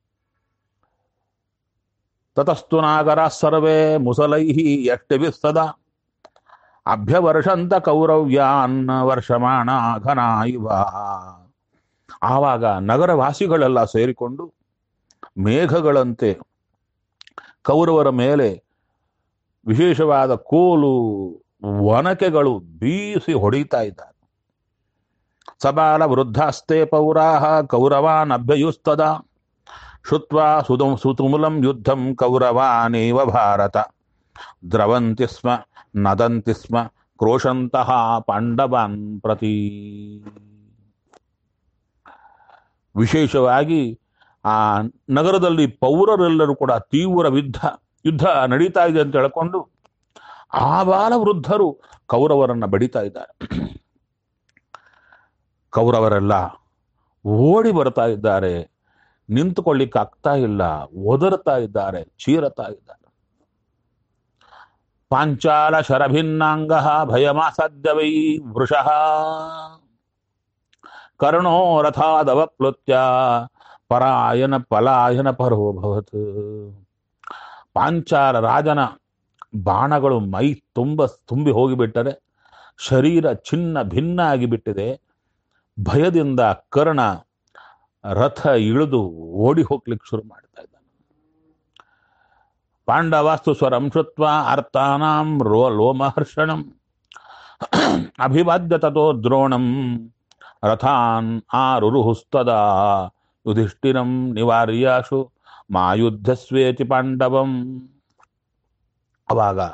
ತತಸ್ತು ನಾಗರ ಸರ್ವೇ ಮುಸಲೈಹಿ ಯಷ್ಟಿಭಿಸ್ತದ ಅಭ್ಯವರ್ಷಂತ ಕೌರವ್ಯಾನ್ ವರ್ಷಮಾಣ ಘನ ಇವ. ಆವಾಗ ನಗರವಾಸಿಗಳೆಲ್ಲ ಸೇರಿಕೊಂಡು ಮೇಘಗಳಂತೆ ಕೌರವರ ಮೇಲೆ ವಿಶೇಷವಾದ ಕೋಲು ಒನಕೆಗಳು ಬೀಸಿ ಹೊಡಿತಾ ಇದ್ದಾರೆ. ಸಬಾಲ ವೃದ್ಧಾಸ್ತೆ ಪೌರಾಹ ಕೌರವಾನ್ ಅಭ್ಯಯುಸ್ತದ ಶುತ್ವಾ ಸುತುಮುಲಂ ಯುದ್ಧಂ ಕೌರವಾನೇವ ಭಾರತ ದ್ರವಂತಿ ಸ್ಮ ನದಂತಿ ಸ್ಮ ಕ್ರೋಶಂತಹ ಪಾಂಡವಾನ್ ಪ್ರತಿ. ವಿಶೇಷವಾಗಿ ಆ ನಗರದಲ್ಲಿ ಪೌರರೆಲ್ಲರೂ ಕೂಡ ತೀವ್ರ ಯುದ್ಧ ನಡೀತಾ ಇದೆ ಅಂತ ಹೇಳ್ಕೊಂಡು ಆಬಾಲ ವೃದ್ಧರು ಕೌರವರನ್ನ ಬಡಿತಾ ಇದ್ದಾರೆ. ಕೌರವರೆಲ್ಲ ಓಡಿ ಬರ್ತಾ ಇದ್ದಾರೆ, ನಿಂತುಕೊಳ್ಳಿಕ್ಕೆ ಆಗ್ತಾ ಇಲ್ಲ, ಒದರ್ತಾ ಇದ್ದಾರೆ, ಚೀರತಾ ಇದ್ದಾರೆ. ಪಾಂಚಾಲ ಶರಭಿನ್ನಾಂಗ ಭಯಮಾಸಾಧ್ಯ ವೈ ವೃಷಃ ಕರ್ಣೋ ರಥಾದವಪ್ಲುತ್ಯ ಪರಾಯನ ಪಲಾಯನ ಪರೋಭವತ್. ಪಾಂಚಾಲ ರಾಜನ ಬಾಣಗಳು ಮೈ ತುಂಬಿ ಹೋಗಿಬಿಟ್ಟರೆ, ಶರೀರ ಚಿನ್ನ ಭಿನ್ನ ಆಗಿಬಿಟ್ಟಿದೆ. ಭಯದಿಂದ ಕರ್ಣ ರಥ ಇಳಿದು ಓಡಿ ಹೋಗ್ಲಿಕ್ಕೆ ಶುರು ಮಾಡ್ತಾ ಇದ್ದಾನೆ. ಪಾಂಡವಾಸ್ತು ಸ್ವರಂ ಶುತ್ವ ಅರ್ಥಾನಾಂ ಲೋಮಹರ್ಷಣಂ ಅಭಿವಾದ್ಯ ತಥೋ ದ್ರೋಣಂ ರಥಾನ್ ಆರುರುಹುಸ್ತದ ಯುಧಿಷ್ಠಿರಂ ನಿವಾರ್ಯಾಶು ಮಾಯುದ್ಧಸ್ವೇತಿ ಪಾಂಡವಂ. ಅವಾಗ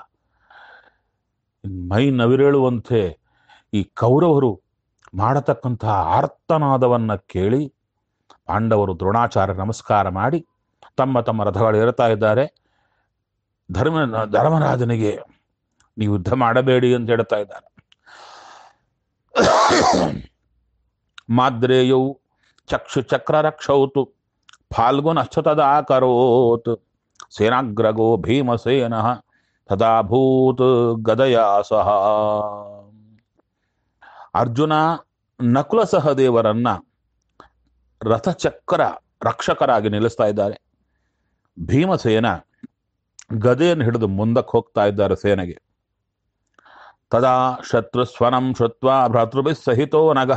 ಮೈ ನವಿರೇಳುವಂತೆ ಈ ಕೌರವರು ಮಾಡತಕ್ಕಂತಹ ಆರ್ತನಾದವನ್ನ ಕೇಳಿ ಪಾಂಡವರು ದ್ರೋಣಾಚಾರ್ಯ ನಮಸ್ಕಾರ ಮಾಡಿ ತಮ್ಮ ತಮ್ಮ ರಥಗಳು ಏರ್ತಾ ಇದ್ದಾರೆ. ಧರ್ಮರಾಜನಿಗೆ ನೀವು ಯುದ್ಧ ಮಾಡಬೇಡಿ ಅಂತ ಹೇಳ್ತಾ ಇದ್ದಾರೆ. ಮಾದ್ರೇಯೌ ಚಕ್ಷು ಚಕ್ರ ರಕ್ಷೌತು ಫಾಲ್ಗುನಶ್ಚ ತದಾ ಕರೋತ್ ಸೇನಾಗ್ರಗೋ ಭೀಮಸೇನ ತದಾಭೂತ್ ಗದಯಾ ಸಹ. ಅರ್ಜುನ ನಕುಲ ಸಹದೇವರನ್ನ ರಥಚಕ್ರ ರಕ್ಷಕರಾಗಿ ನಿಲ್ಲಿಸ್ತಾ ಇದ್ದಾರೆ. ಭೀಮಸೇನ ಗದೆಯನ್ನು ಹಿಡಿದು ಮುಂದಕ್ಕೆ ಹೋಗ್ತಾ ಇದ್ದಾರೆ ಸೇನೆಗೆ. ತದಾ ಶತ್ರುಸ್ವನಂ ಶುತ್ವಾ ಭ್ರಾತೃಭಿಃ ಸಹಿತೋ ನಗಃ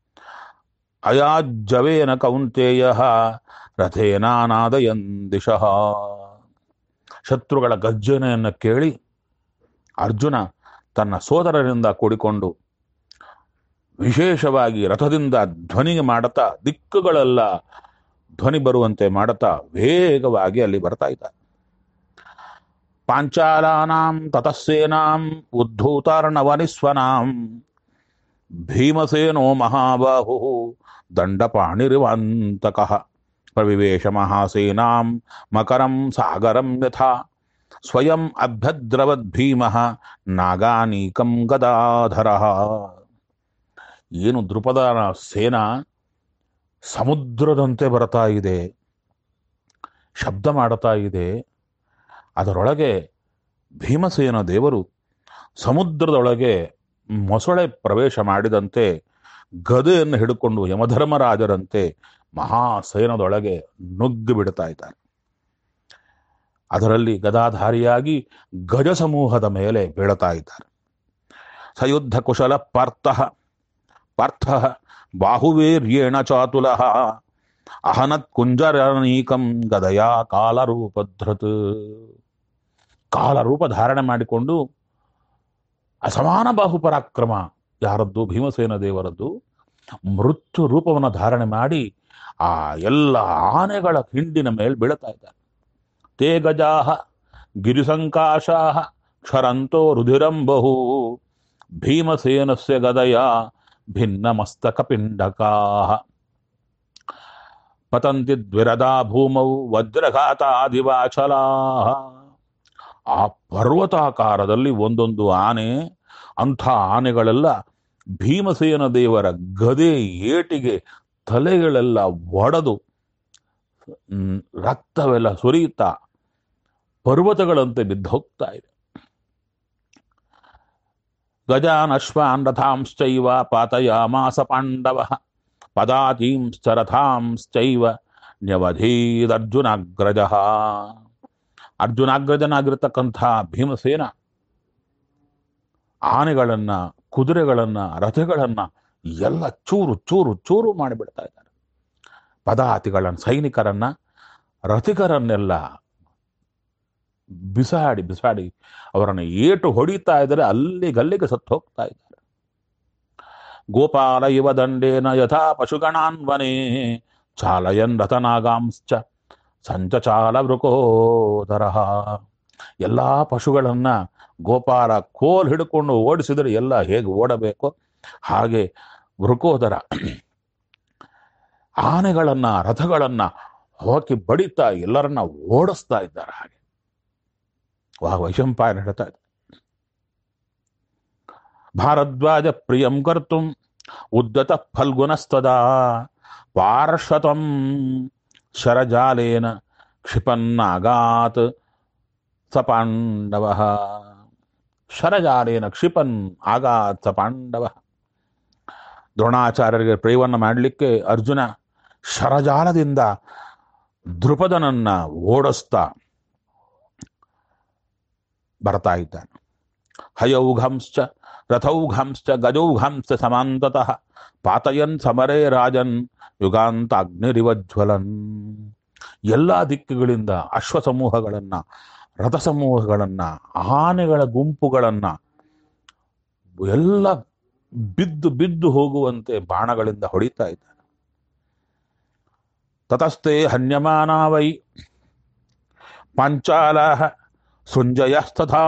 ಅಯಾಜ್ಜವೇನ ಕೌಂತೇಯ ರಥೇನಾನಾದಯನ್ ದಿಶಃ. ಶತ್ರುಗಳ ಗರ್ಜನೆಯನ್ನು ಕೇಳಿ ಅರ್ಜುನ ತನ್ನ ಸೋದರರಿಂದ ಕೂಡಿಕೊಂಡು ವಿಶೇಷವಾಗಿ ರಥದಿಂದ ಧ್ವನಿ ಮಾಡುತ್ತಾ ದಿಕ್ಕುಗಳೆಲ್ಲ ಧ್ವನಿ ಬರುವಂತೆ ಮಾಡುತ್ತಾ ವೇಗವಾಗಿ ಅಲ್ಲಿ ಬರ್ತಾ ಇದ್ದಾರೆ. ಪಾಂಚಾಲಾನಾಂ ತತಸ್ಸೇನಾಂ ಉದ್ಧೂತಾರ್ಣವನಿಸ್ವನಾಂ ಭೀಮಸೇನೋ ಮಹಾಬಾಹು ದಂಡಪಾಣಿರಿವಾಂತಕಃ ಪ್ರವಿವೇಶ ಮಹಾಸೇನಾಂ ಮಕರಂ ಸಾಗರಂ ಯಥಾ ಸ್ವಯಂ ಅಭ್ಯದ್ರವದ್ ಭೀಮಃ ನಾಗಾನೀಕಂ ಗದಾಧರಃ. ಏನು ದೃಪದನ ಸೇನಾ ಸಮುದ್ರದಂತೆ ಬರ್ತಾ ಇದೆ, ಶಬ್ದ ಮಾಡುತ್ತಾ ಇದೆ. ಅದರೊಳಗೆ ಭೀಮಸೇನ ದೇವರು ಸಮುದ್ರದೊಳಗೆ ಮೊಸಳೆ ಪ್ರವೇಶ ಮಾಡಿದಂತೆ ಗದೆಯನ್ನು ಹಿಡ್ಕೊಂಡು ಯಮಧರ್ಮರಾಜರಂತೆ ಮಹಾಸೇನದೊಳಗೆ ನುಗ್ಗಿ ಬಿಡ್ತಾ ಇದ್ದಾರೆ. ಅದರಲ್ಲಿ ಗದಾಧಾರಿಯಾಗಿ ಗಜ ಸಮೂಹದ ಮೇಲೆ ಬೀಳ್ತಾ ಇದ್ದಾರೆ. ಸಯುದ್ಧ ಕುಶಲ ಪಾರ್ಥ ಬಾಹುವೇರ್ಯೇಣ ಚಾತುಲಃ ಅಹನತ್ ಕುಂಜರನೀಕಂ ಗದಯಾ ಕಾಲರೂಪಧೃತ್. ಕಾಲರೂಪ ಧಾರಣೆ ಮಾಡಿಕೊಂಡು ಅಸಮಾನ ಬಾಹುಪರಾಕ್ರಮ ಯಾರದ್ದು? ಭೀಮಸೇನ ದೇವರದ್ದು. ಮೃತ್ಯು ರೂಪವನ್ನು ಧಾರಣೆ ಮಾಡಿ ಆ ಎಲ್ಲ ಆನೆಗಳ ಹಿಂಡಿನ ಮೇಲೆ ಬೀಳ್ತಾ ಇದ್ದಾರೆ. ತೇ ಗಜಾಹ ಗಿರಿಸಂಕಾಶಾಹ ಕ್ಷರಂತೋ ರುಧಿರಂ ಬಹು ಭೀಮಸೇನಸ್ಯ ಗದಯ ಭಿನ್ನ ಮಸ್ತಕ ಪಿಂಡಕಾಹ ಪತಂತಿ ದ್ವಿರದಾ ಭೂಮೌ ವಜ್ರಘಾತಾದಿವಾಚಲಾಹ. ಆ ಪರ್ವತಾಕಾರದಲ್ಲಿ ಒಂದೊಂದು ಆನೆ, ಅಂಥ ಆನೆಗಳೆಲ್ಲ ಭೀಮಸೇನ ದೇವರ ಗದೆ ಏಟಿಗೆ ತಲೆಗಳೆಲ್ಲ ಒಡೆದು ರಕ್ತವೆಲ್ಲ ಸುರಿಯುತ್ತಾ ಪರ್ವತಗಳಂತೆ ಬಿದ್ದು ಹೋಗ್ತಾ ಇದೆ. ಗಜಾನ್ ಅಶ್ವಾನ್ ರಥಾಂಶ್ಚೈವ ಪಾತಯಾಮಾಸ ಪಾಂಡವ ಪದಾತೀಂಶ್ಚ ರಥಾಂಶ್ಚೈವ ನ್ಯವಧೀದರ್ಜುನಾಗ್ರಜ. ಅರ್ಜುನಾಗ್ರಜನಾಗಿರ್ತಕ್ಕಂಥ ಭೀಮಸೇನ ಆನೆಗಳನ್ನ, ಕುದುರೆಗಳನ್ನ, ರಥಗಳನ್ನ ಎಲ್ಲ ಚೂರು ಚೂರು ಚೂರು ಮಾಡಿಬಿಡ್ತಾ ಇದ್ದಾರೆ. ಪದಾತಿಗಳನ್ನ, ಸೈನಿಕರನ್ನ, ರಥಿಕರನ್ನೆಲ್ಲ ಬಿಸಾಡಿ ಬಿಸಾಡಿ ಅವರನ್ನು ಏಟು ಹೊಡಿತಾ ಇದ್ದಾರೆ. ಅಲ್ಲಿಗಲ್ಲಿಗೆ ಸತ್ತು ಹೋಗ್ತಾ ಇದ್ದಾರೆ. ಗೋಪಾಲ ಇವ ದಂಡೇನ ಯಥಾ ಪಶುಗಣಾನ್ವನೇ ಚಾಲಯನ್ ರಥನಾಗಾಂಶ್ಚ ಸಂಚಚಾಲ ವೃಕೋದರ. ಎಲ್ಲಾ ಪಶುಗಳನ್ನ ಗೋಪಾಲ ಕೋಲ್ ಹಿಡ್ಕೊಂಡು ಓಡಿಸಿದರೆ ಎಲ್ಲ ಹೇಗೆ ಓಡಬೇಕು ಹಾಗೆ ವೃಕೋದರ ಆನೆಗಳನ್ನ, ರಥಗಳನ್ನ ಹೋಗಿ ಬಡಿತಾ ಎಲ್ಲರನ್ನ ಓಡಿಸ್ತಾ ಇದ್ದಾರೆ. ಹಾಗೆ ವೈಶಂಪಾಯನ ಹೇಳ್ತಾ ಇದ್ದ, ಭಾರದ್ವಾಜ ಪ್ರಿಯಂ ಕರ್ತುಂ ಉದ್ದತ ಫಲ್ಗುನಸ್ತದಾ ಪಾರ್ಶ್ವತಂ ಶರಜಾಲೇನ ಕ್ಷಿಪನ್ನಾಗಾತ್ ಸ ಪಾಂಡವ. ಶರಜಾಲೇನ ಕ್ಷಿಪನ್ ಆಗಾತ್ ಸ ಪಾಂಡವ. ದ್ರೋಣಾಚಾರ್ಯರಿಗೆ ಪ್ರಿಯವನ್ನು ಮಾಡಲಿಕ್ಕೆ ಅರ್ಜುನ ಶರಜಾಲದಿಂದ ದ್ರುಪದನನ್ನ ಓಡಿಸ್ತಾ ಬರ್ತಾ ಇದ್ದಾನೆ. ಹಯೌಘಂಶ್ಚ ರಥೌಘಂಶ್ಚ ಗಜೌಘಂಶ್ಚ ಸಮಾಂತತಃ ಪಾತಯನ್ ಸಮರೇ ರಾಜನ್ ಯುಗಾಂತಾಗ್ನಿರಿವಜ್ವಲನ್. ಎಲ್ಲ ದಿಕ್ಕುಗಳಿಂದ ಅಶ್ವ ಸಮೂಹಗಳನ್ನ, ರಥ ಸಮೂಹಗಳನ್ನ, ಆನೆಗಳ ಗುಂಪುಗಳನ್ನ ಎಲ್ಲ ಬಿದ್ದು ಬಿದ್ದು ಹೋಗುವಂತೆ ಬಾಣಗಳಿಂದ ಹೊಡಿತಾ ಇದ್ದಾನೆ. ತತಸ್ತೆ ಹನ್ಯಮಾನಾ ವೈ ಪಾಂಚಾಲಃ ಸೃಂಜಯಸ್ತಥಾ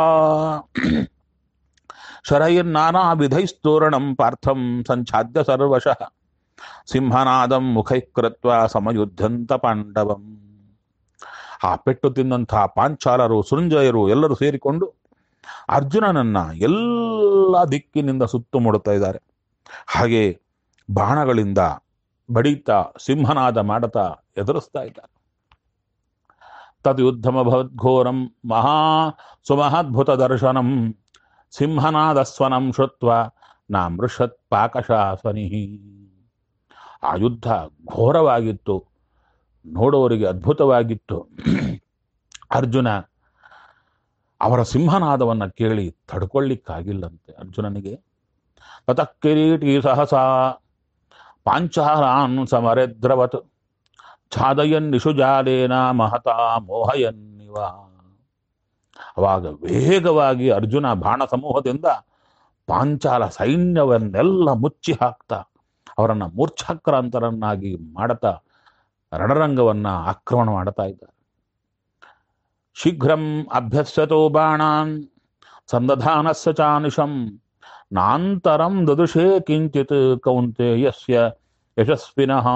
ಶರೈರ್ನಾನಾ ವಿಧೈಸ್ತೋರಣಂ ಪಾರ್ಥಂ ಸಂಛಾದ್ಯ ಸರ್ವಶಃ ಸಿಂಹನಾದಂ ಮುಖೈಕೃತ್ವ ಸಮಯುದ್ಧಂತ ಪಾಂಡವಂ. ಆ ಪೆಟ್ಟು ತಿಂದಂತಹ ಪಾಂಚಾಲರು, ಸೃಂಜಯರು ಎಲ್ಲರೂ ಸೇರಿಕೊಂಡು ಅರ್ಜುನನನ್ನ ಎಲ್ಲ ದಿಕ್ಕಿನಿಂದ ಸುತ್ತುಮುಡುತ್ತಾ ಇದ್ದಾರೆ. ಹಾಗೆ ಬಾಣಗಳಿಂದ ಬಡಿತಾ ಸಿಂಹನಾದ ಮಾಡುತ್ತಾ ಎದುರಿಸ್ತಾ ಇದ್ದಾರೆ. ತದ್ಯುದ್ಧಮ ಭವದ್ಘೋರಂ ಮಹಾ ಸುಮಹದ್ಭುತ ದರ್ಶನಂ ಸಿಂಹನಾದಸ್ವನಂ ಶ್ರುತ್ವ ನಾಮೃಷತ್ ಪಾಕಶಾಸನಿ. ಆ ಯುದ್ಧ ಘೋರವಾಗಿತ್ತು, ನೋಡೋರಿಗೆ ಅದ್ಭುತವಾಗಿತ್ತು. ಅರ್ಜುನ ಅವರ ಸಿಂಹನಾದವನ್ನ ಕೇಳಿ ತಡ್ಕೊಳ್ಳಿಕ್ಕಾಗಿಲ್ಲಂತೆ ಅರ್ಜುನನಿಗೆ. ತತಃ ಕಿರೀಟಿ ಸಹಸಾ ಪಾಂಚಾಲಾನ್ ಸಮರೆದ್ರವತ್ ಛಾದಯನ್ ನಿಷುಜಾಲೇನ ಮಹತಾ ಮೋಹಯನ್ನಿವ. ಅವಾಗ ವೇಗವಾಗಿ ಅರ್ಜುನ ಬಾಣ ಸಮೂಹದಿಂದ ಪಾಂಚಾಲ ಸೈನ್ಯವನ್ನೆಲ್ಲ ಮುಚ್ಚಿ ಹಾಕ್ತಾ ಅವರನ್ನ ಮೂರ್ಛಾಕ್ರಾಂತರನ್ನಾಗಿ ಮಾಡುತ್ತಾ ರಣರಂಗವನ್ನ ಆಕ್ರಮಣ ಮಾಡ್ತಾ ಇದ್ದಾರೆ. ಶೀಘ್ರಂ ಅಭ್ಯಸ್ಯತೋ ಬಾಣಾನ್ ಸಂದಧಾನಸ್ಯ ಚಾನಿಶಂ ನಾಂತರಂ ದದುಷೇ ಕಿಂಚಿತ್ ಕೌಂತೆಯಸ್ಯ ಯಶಸ್ವಿನಃ.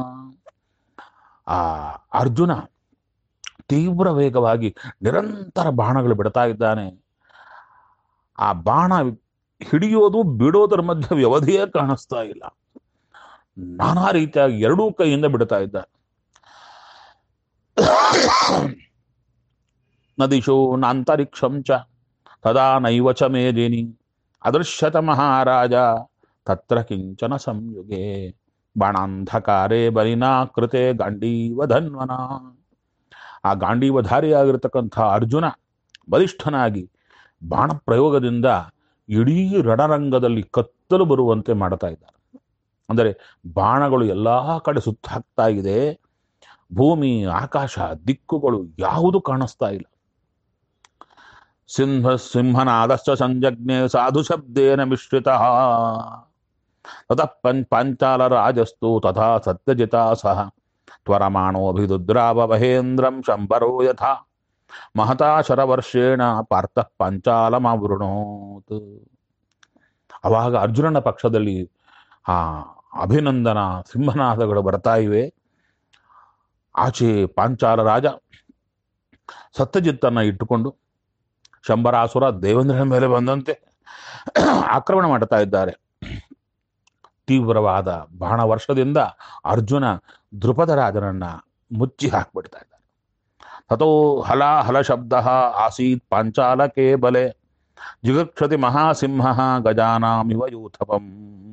ಆ ಅರ್ಜುನ ತೀವ್ರ ವೇಗವಾಗಿ ನಿರಂತರ ಬಾಣಗಳು ಬಿಡ್ತಾ ಇದ್ದಾನೆ. ಆ ಬಾಣ ಹಿಡಿಯೋದು ಬಿಡೋದರ ಮಧ್ಯೆ ವ್ಯವಧಿಯೇ ಕಾಣಿಸ್ತಾ ಇಲ್ಲ. ನಾನಾ ರೀತಿಯಾಗಿ ಎರಡೂ ಕೈಯಿಂದ ಬಿಡ್ತಾ ಇದ್ದಾನೆ. ನದಿಶೋ ನಾಂತರಿಕ್ಷಂ ಚ ತದಾ ನೈವ ಚ ಮೇದಿನಿ ಅದೃಶ್ಯತ ಮಹಾರಾಜ ತತ್ರ ಕಿಂಚನ ಸಂಯುಗೆ ಬಾಣಾಂಧಕಾರೇ ಬಲಿನಾ ಕೃತೆ ಗಾಂಡೀವ ಧನ್ವನ. ಆ ಗಾಂಡೀವಧಾರಿಯಾಗಿರ್ತಕ್ಕಂಥ ಅರ್ಜುನ ಬಲಿಷ್ಠನಾಗಿ ಬಾಣ ಪ್ರಯೋಗದಿಂದ ಇಡೀ ರಣರಂಗದಲ್ಲಿ ಕತ್ತಲು ಬರುವಂತೆ ಮಾಡ್ತಾ ಇದ್ದಾರೆ. ಅಂದರೆ ಬಾಣಗಳು ಎಲ್ಲಾ ಕಡೆ ಸುತ್ತಾಗ್ತಾ ಇದೆ. ಭೂಮಿ, ಆಕಾಶ, ದಿಕ್ಕುಗಳು ಯಾವುದು ಕಾಣಿಸ್ತಾ ಇಲ್ಲ. ಸಿಂಹನಾದಶ್ಚ ಸಂಜಜ್ಞೆ ಸಾಧು ಶಬ್ದೇನ ಮಿಶ್ರಿತ ತತಃ ಪಾಂಚಾಲ ರಾಜಸ್ತು ತಥಾ ಸತ್ಯಜಿತಾ ಸಹ ತ್ವರಮಾಣೋಭಿದುದ್ರಾವ ಮಹೇಂದ್ರಂ ಶಂಬರೋ ಯಥಾ ಮಹತಾ ಶರವರ್ಷೇಣ ಪಾರ್ಥ ಪಾಂಚಾಲಮಾವೃಣೋತ್. ಅವಾಗ ಅರ್ಜುನನ ಪಕ್ಷದಲ್ಲಿ ಆ ಅಭಿನಂದನ ಸಿಂಹನಾದಗಳು ಬರ್ತಾ ಇವೆ. ಆಚೆ ಪಾಂಚಾಲ ರಾಜ ಸತ್ಯಜಿತ್ತನ್ನ ಇಟ್ಟುಕೊಂಡು ಶಂಬರಾಸುರ ದೇವೇಂದ್ರನ ಮೇಲೆ ಬಂದಂತೆ ಆಕ್ರಮಣ ಮಾಡ್ತಾ ಇದ್ದಾರೆ. ತೀವ್ರವಾದ ಬಾಣ ವರ್ಷದಿಂದ ಅರ್ಜುನ ದ್ರುಪದ ರಾಜನನ್ನ ಮುಚ್ಚಿ ಹಾಕ್ಬಿಡ್ತಾ ಇದ್ದಾರೆ. ತಥೋ ಹಲ ಶಬ್ದ ಆಸೀತ್ ಪಾಂಚಾಲಕೆ ಬಲೆ ಜಿಗಕ್ಷತಿ ಮಹಾಸಿಂಹ ಗಜಾನಾಮಿವ ಯೂಥಪಂ.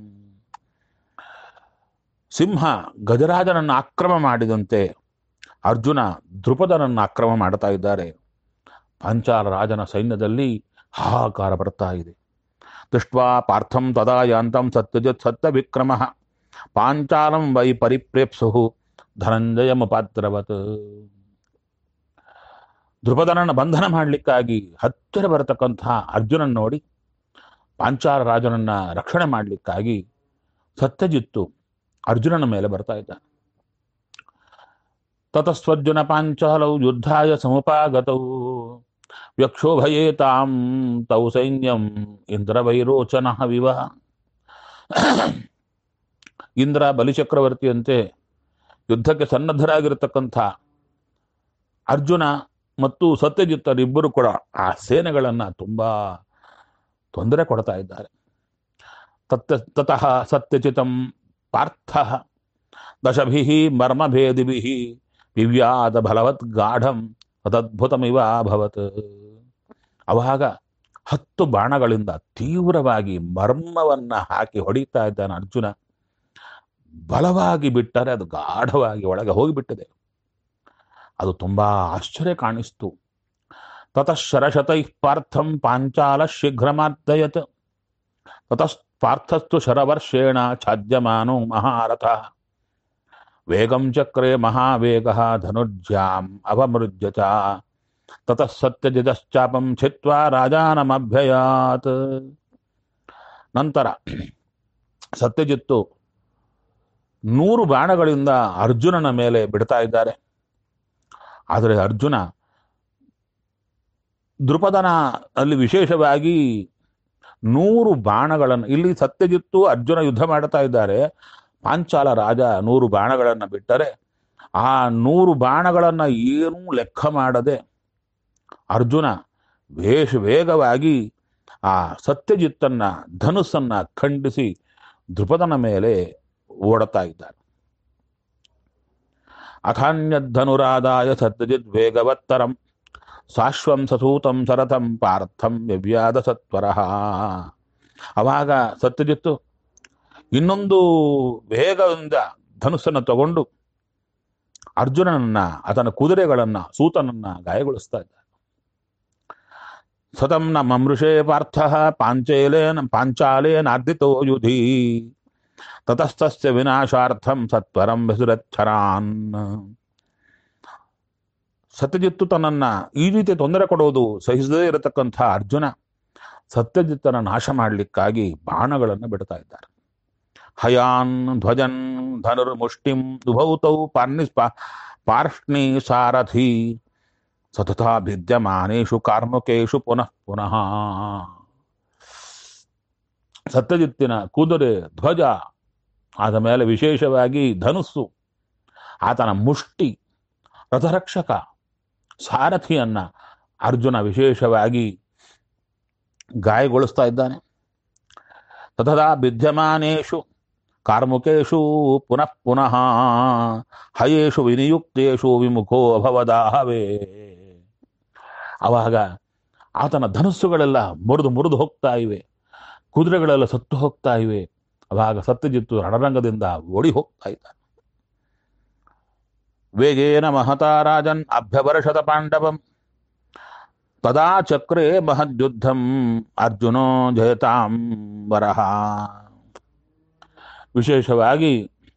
ಸಿಂಹ ಗಜರಾಜನನ್ನು ಆಕ್ರಮ ಮಾಡಿದಂತೆ ಅರ್ಜುನ ದ್ರುಪದನನ್ನು ಆಕ್ರಮ ಮಾಡ್ತಾ ಇದ್ದಾರೆ. ಪಾಂಚಾಲ ರಾಜನ ಸೈನ್ಯದಲ್ಲಿ ಹಾಹಾಕಾರ ಬರ್ತಾ ಇದೆ. ದೃಷ್ಟ್ವಾ ಪಾರ್ಥಂ ತದಾ ಯಾಂತಂ ಸತ್ಯಜಿತ್ ಸತ್ಯ ವಿಕ್ರಮ ಪಾಂಚಾಲಂ ವೈ ಪರಿಪ್ರೇಪ್ಸು ಧನಂಜಯಮುಪಾದ್ರವತ್. ದ್ರುಪದನನ್ನು ಬಂಧನ ಮಾಡಲಿಕ್ಕಾಗಿ ಹತ್ತಿರ ಬರತಕ್ಕಂತಹ ಅರ್ಜುನನ್ ನೋಡಿ ಪಾಂಚಾಲ ರಾಜನನ್ನ ರಕ್ಷಣೆ ಮಾಡಲಿಕ್ಕಾಗಿ ಸತ್ಯಜಿತ್ತು ಅರ್ಜುನನ ಮೇಲೆ ಬರ್ತಾ ಇದ್ದ. ತತಸ್ವರ್ಜುನ ಪಾಂಚಾಲೌ ಯುದ್ಧಾಯ ಸಮುಪಾಗತೌ ವ್ಯಕ್ಷೋಭಯೇ ತಾಂ ತೌ ಸೈನ್ಯಂ ಇಂದ್ರ ವೈರೋಚನ ವಿವ. ಇಂದ್ರ ಬಲಿಚಕ್ರವರ್ತಿಯಂತೆ ಯುದ್ಧಕ್ಕೆ ಸನ್ನದ್ಧರಾಗಿರತಕ್ಕಂಥ ಅರ್ಜುನ ಮತ್ತು ಸತ್ಯಜಿತ್ತರಿಬ್ಬರು ಕೂಡ ಆ ಸೇನೆಗಳನ್ನ ತುಂಬಾ ತೊಂದರೆ ಕೊಡ್ತಾ ಇದ್ದಾರೆ. ತತಃ ಸತ್ಯಚಿತಂ ಪಾರ್ಥ ದಶಭಿಃ ಮರ್ಮಭೇದಿಭಿಃ ವಿವ್ಯಾದ ಬಲವತ್ ಗಾಢಂ ತದದ್ಭುತಮಿವ ಅಭವತ್. ಅವಾಗ 10 ಬಾಣಗಳಿಂದ ತೀವ್ರವಾಗಿ ಮರ್ಮವನ್ನ ಹಾಕಿ ಹೊಡಿತಾ ಇದ್ದಾನೆ ಅರ್ಜುನ. ಬಲವಾಗಿ ಬಿಟ್ಟರೆ ಅದು ಗಾಢವಾಗಿ ಒಳಗೆ ಹೋಗಿಬಿಟ್ಟಿದೆ. ಅದು ತುಂಬಾ ಆಶ್ಚರ್ಯ ಕಾಣಿಸ್ತು. ತತಃ ಶರಶತೈಃ ಪಾರ್ಥಂ ಪಾಂಚಾಲ ಶೀಘ್ರಮಾರ್ದಯತ್ ತತಃ ಪಾರ್ಥಸ್ತು ಶರವರ್ಷೇಣ ಛಾದ್ಯಮಾನೋ ಮಹಾರಥಃ ವೇಗಂ ಚಕ್ರೆ ಮಹಾವೇಗಃ ಧನುರ್ಜ್ಯಾಂ ಅವಮೃಜ್ಯತ ತತಃ ಸತ್ಯಜಿತಶ್ಚಾಪಂ ಛಿತ್ವಾ ರಾಜಾನಮಭ್ಯಯಾತ್. ನಂತರ ಸತ್ಯಜಿತ್ತು 100 ಬಾಣಗಳಿಂದ ಅರ್ಜುನನ ಮೇಲೆ ಬಿಡ್ತಾ ಇದ್ದಾರೆ. ಆದರೆ ಅರ್ಜುನ ದ್ರುಪದನ ಅಲ್ಲಿ ವಿಶೇಷವಾಗಿ 100 ಬಾಣಗಳನ್ನು, ಇಲ್ಲಿ ಸತ್ಯಜಿತ್ತು ಅರ್ಜುನ ಯುದ್ಧ ಮಾಡ್ತಾ ಇದ್ದಾರೆ. ಪಾಂಚಾಲ ರಾಜ 100 ಬಾಣಗಳನ್ನು ಬಿಟ್ಟರೆ ಆ 100 ಬಾಣಗಳನ್ನು ಏನೂ ಲೆಕ್ಕ ಮಾಡದೆ ಅರ್ಜುನ ವೇಗವಾಗಿ ಆ ಸತ್ಯಜಿತ್ತನ್ನ ಧನುಸ್ಸನ್ನ ಖಂಡಿಸಿ ದ್ರುಪದನ ಮೇಲೆ ಓಡುತ್ತಾ ಇದ್ದಾರೆ. ಅಥಾನ್ಯಧನುರಾದಾಯ ಸತ್ಯಜಿತ್ ವೇಗವತ್ತರಂ ಸಾಶ್ವಂ ಸಸೂತಂ ಸರಥಂ ಪಾರ್ಥಂ ವ್ಯವ್ಯಾದ ಸತ್ವರಃ. ಅವಾಗ ಸತ್ಯಜಿತ್ತು ಇನ್ನೊಂದು ವೇಗದಿಂದ ಧನುಸ್ಸನ್ನು ತಗೊಂಡು ಅರ್ಜುನನನ್ನ ಆತನ ಕುದುರೆಗಳನ್ನ ಸೂತನನ್ನ ಗಾಯಗೊಳಿಸ್ತಾ ಇದ್ದ. ಸತಂ ನ ಮಮೃಷೇ ಪಾರ್ಥ ಪಾಂಚಾಲೇನಾರ್ದಿತೋ ಯುಧಿ ತತಸ್ತಸ್ಯ ವಿನಾಶಾರ್ಥಂ ಸತ್ವರಂ ಬೆಸುರಚ್ಛರಾನ್. ಸತ್ಯಜಿತ್ತು ತನ್ನನ್ನ ಈ ರೀತಿ ತೊಂದರೆ ಕೊಡೋದು ಸಹಿಸದೇ ಇರತಕ್ಕಂಥ ಅರ್ಜುನ ಸತ್ಯಜಿತ್ತನ ನಾಶ ಮಾಡಲಿಕ್ಕಾಗಿ ಬಾಣಗಳನ್ನು ಬಿಡ್ತಾ ಇದ್ದಾರೆ. ಹಯಾನ್ ಧ್ವಜನ್ ಧನುರ್ಮುಷ್ಟಿಂ ಉಭೌತೌ ಪಾರ್ಷ್ಣಿ ಸಾರಥಿ ಸತತಾ ಭಿದ್ಯಮಾನೇಷು ಕಾರ್ಮುಕೇಶು ಪುನಃ ಪುನಃ. ಸತ್ಯಜಿತ್ತಿನ ಕುದುರೆ, ಧ್ವಜ, ಆದ ಮೇಲೆ ವಿಶೇಷವಾಗಿ ಧನುಸ್ಸು, ಆತನ ಮುಷ್ಟಿ, ರಥರಕ್ಷಕ, ಸಾರಥಿಯನ್ನ ಅರ್ಜುನ ವಿಶೇಷವಾಗಿ ಗಾಯಗೊಳಿಸ್ತಾ ಇದ್ದಾನೆ. ತಥಾ ಭಿದ್ಯಮಾನೇಷು ಕಾರ್ಮುಕೇಶು ಪುನಃ ಪುನಃ ಹಯೇಷು ವಿನಿಯುಕ್ತೇಷು ವಿಮುಖೋ ಅಭವದಾಹವೇ. ಆವಾಗ ಆತನ ಧನುಸ್ಸುಗಳೆಲ್ಲ ಮುರಿದು ಹೋಗ್ತಾ ಇವೆ, ಕುದುರೆಗಳೆಲ್ಲ ಸತ್ತು ಹೋಗ್ತಾ ಇವೆ. ಅವಾಗ ಸತ್ಯಜಿತ್ತು ರಣರಂಗದಿಂದ ಓಡಿ ಹೋಗ್ತಾ ಇದ್ದಾನೆ. ವೇಗೇನ ಮಹತಾ ರಾಜನ್ ಅಭ್ಯವರ್ಷತ ಪಾಂಡವಂ ತದಾ ಚಕ್ರೆ ಮಹದ್ಯುದ್ಧಂ ಅರ್ಜುನೋ ಜಯತಾಂ ವರಹ. ವಿಶೇಷವಾಗಿ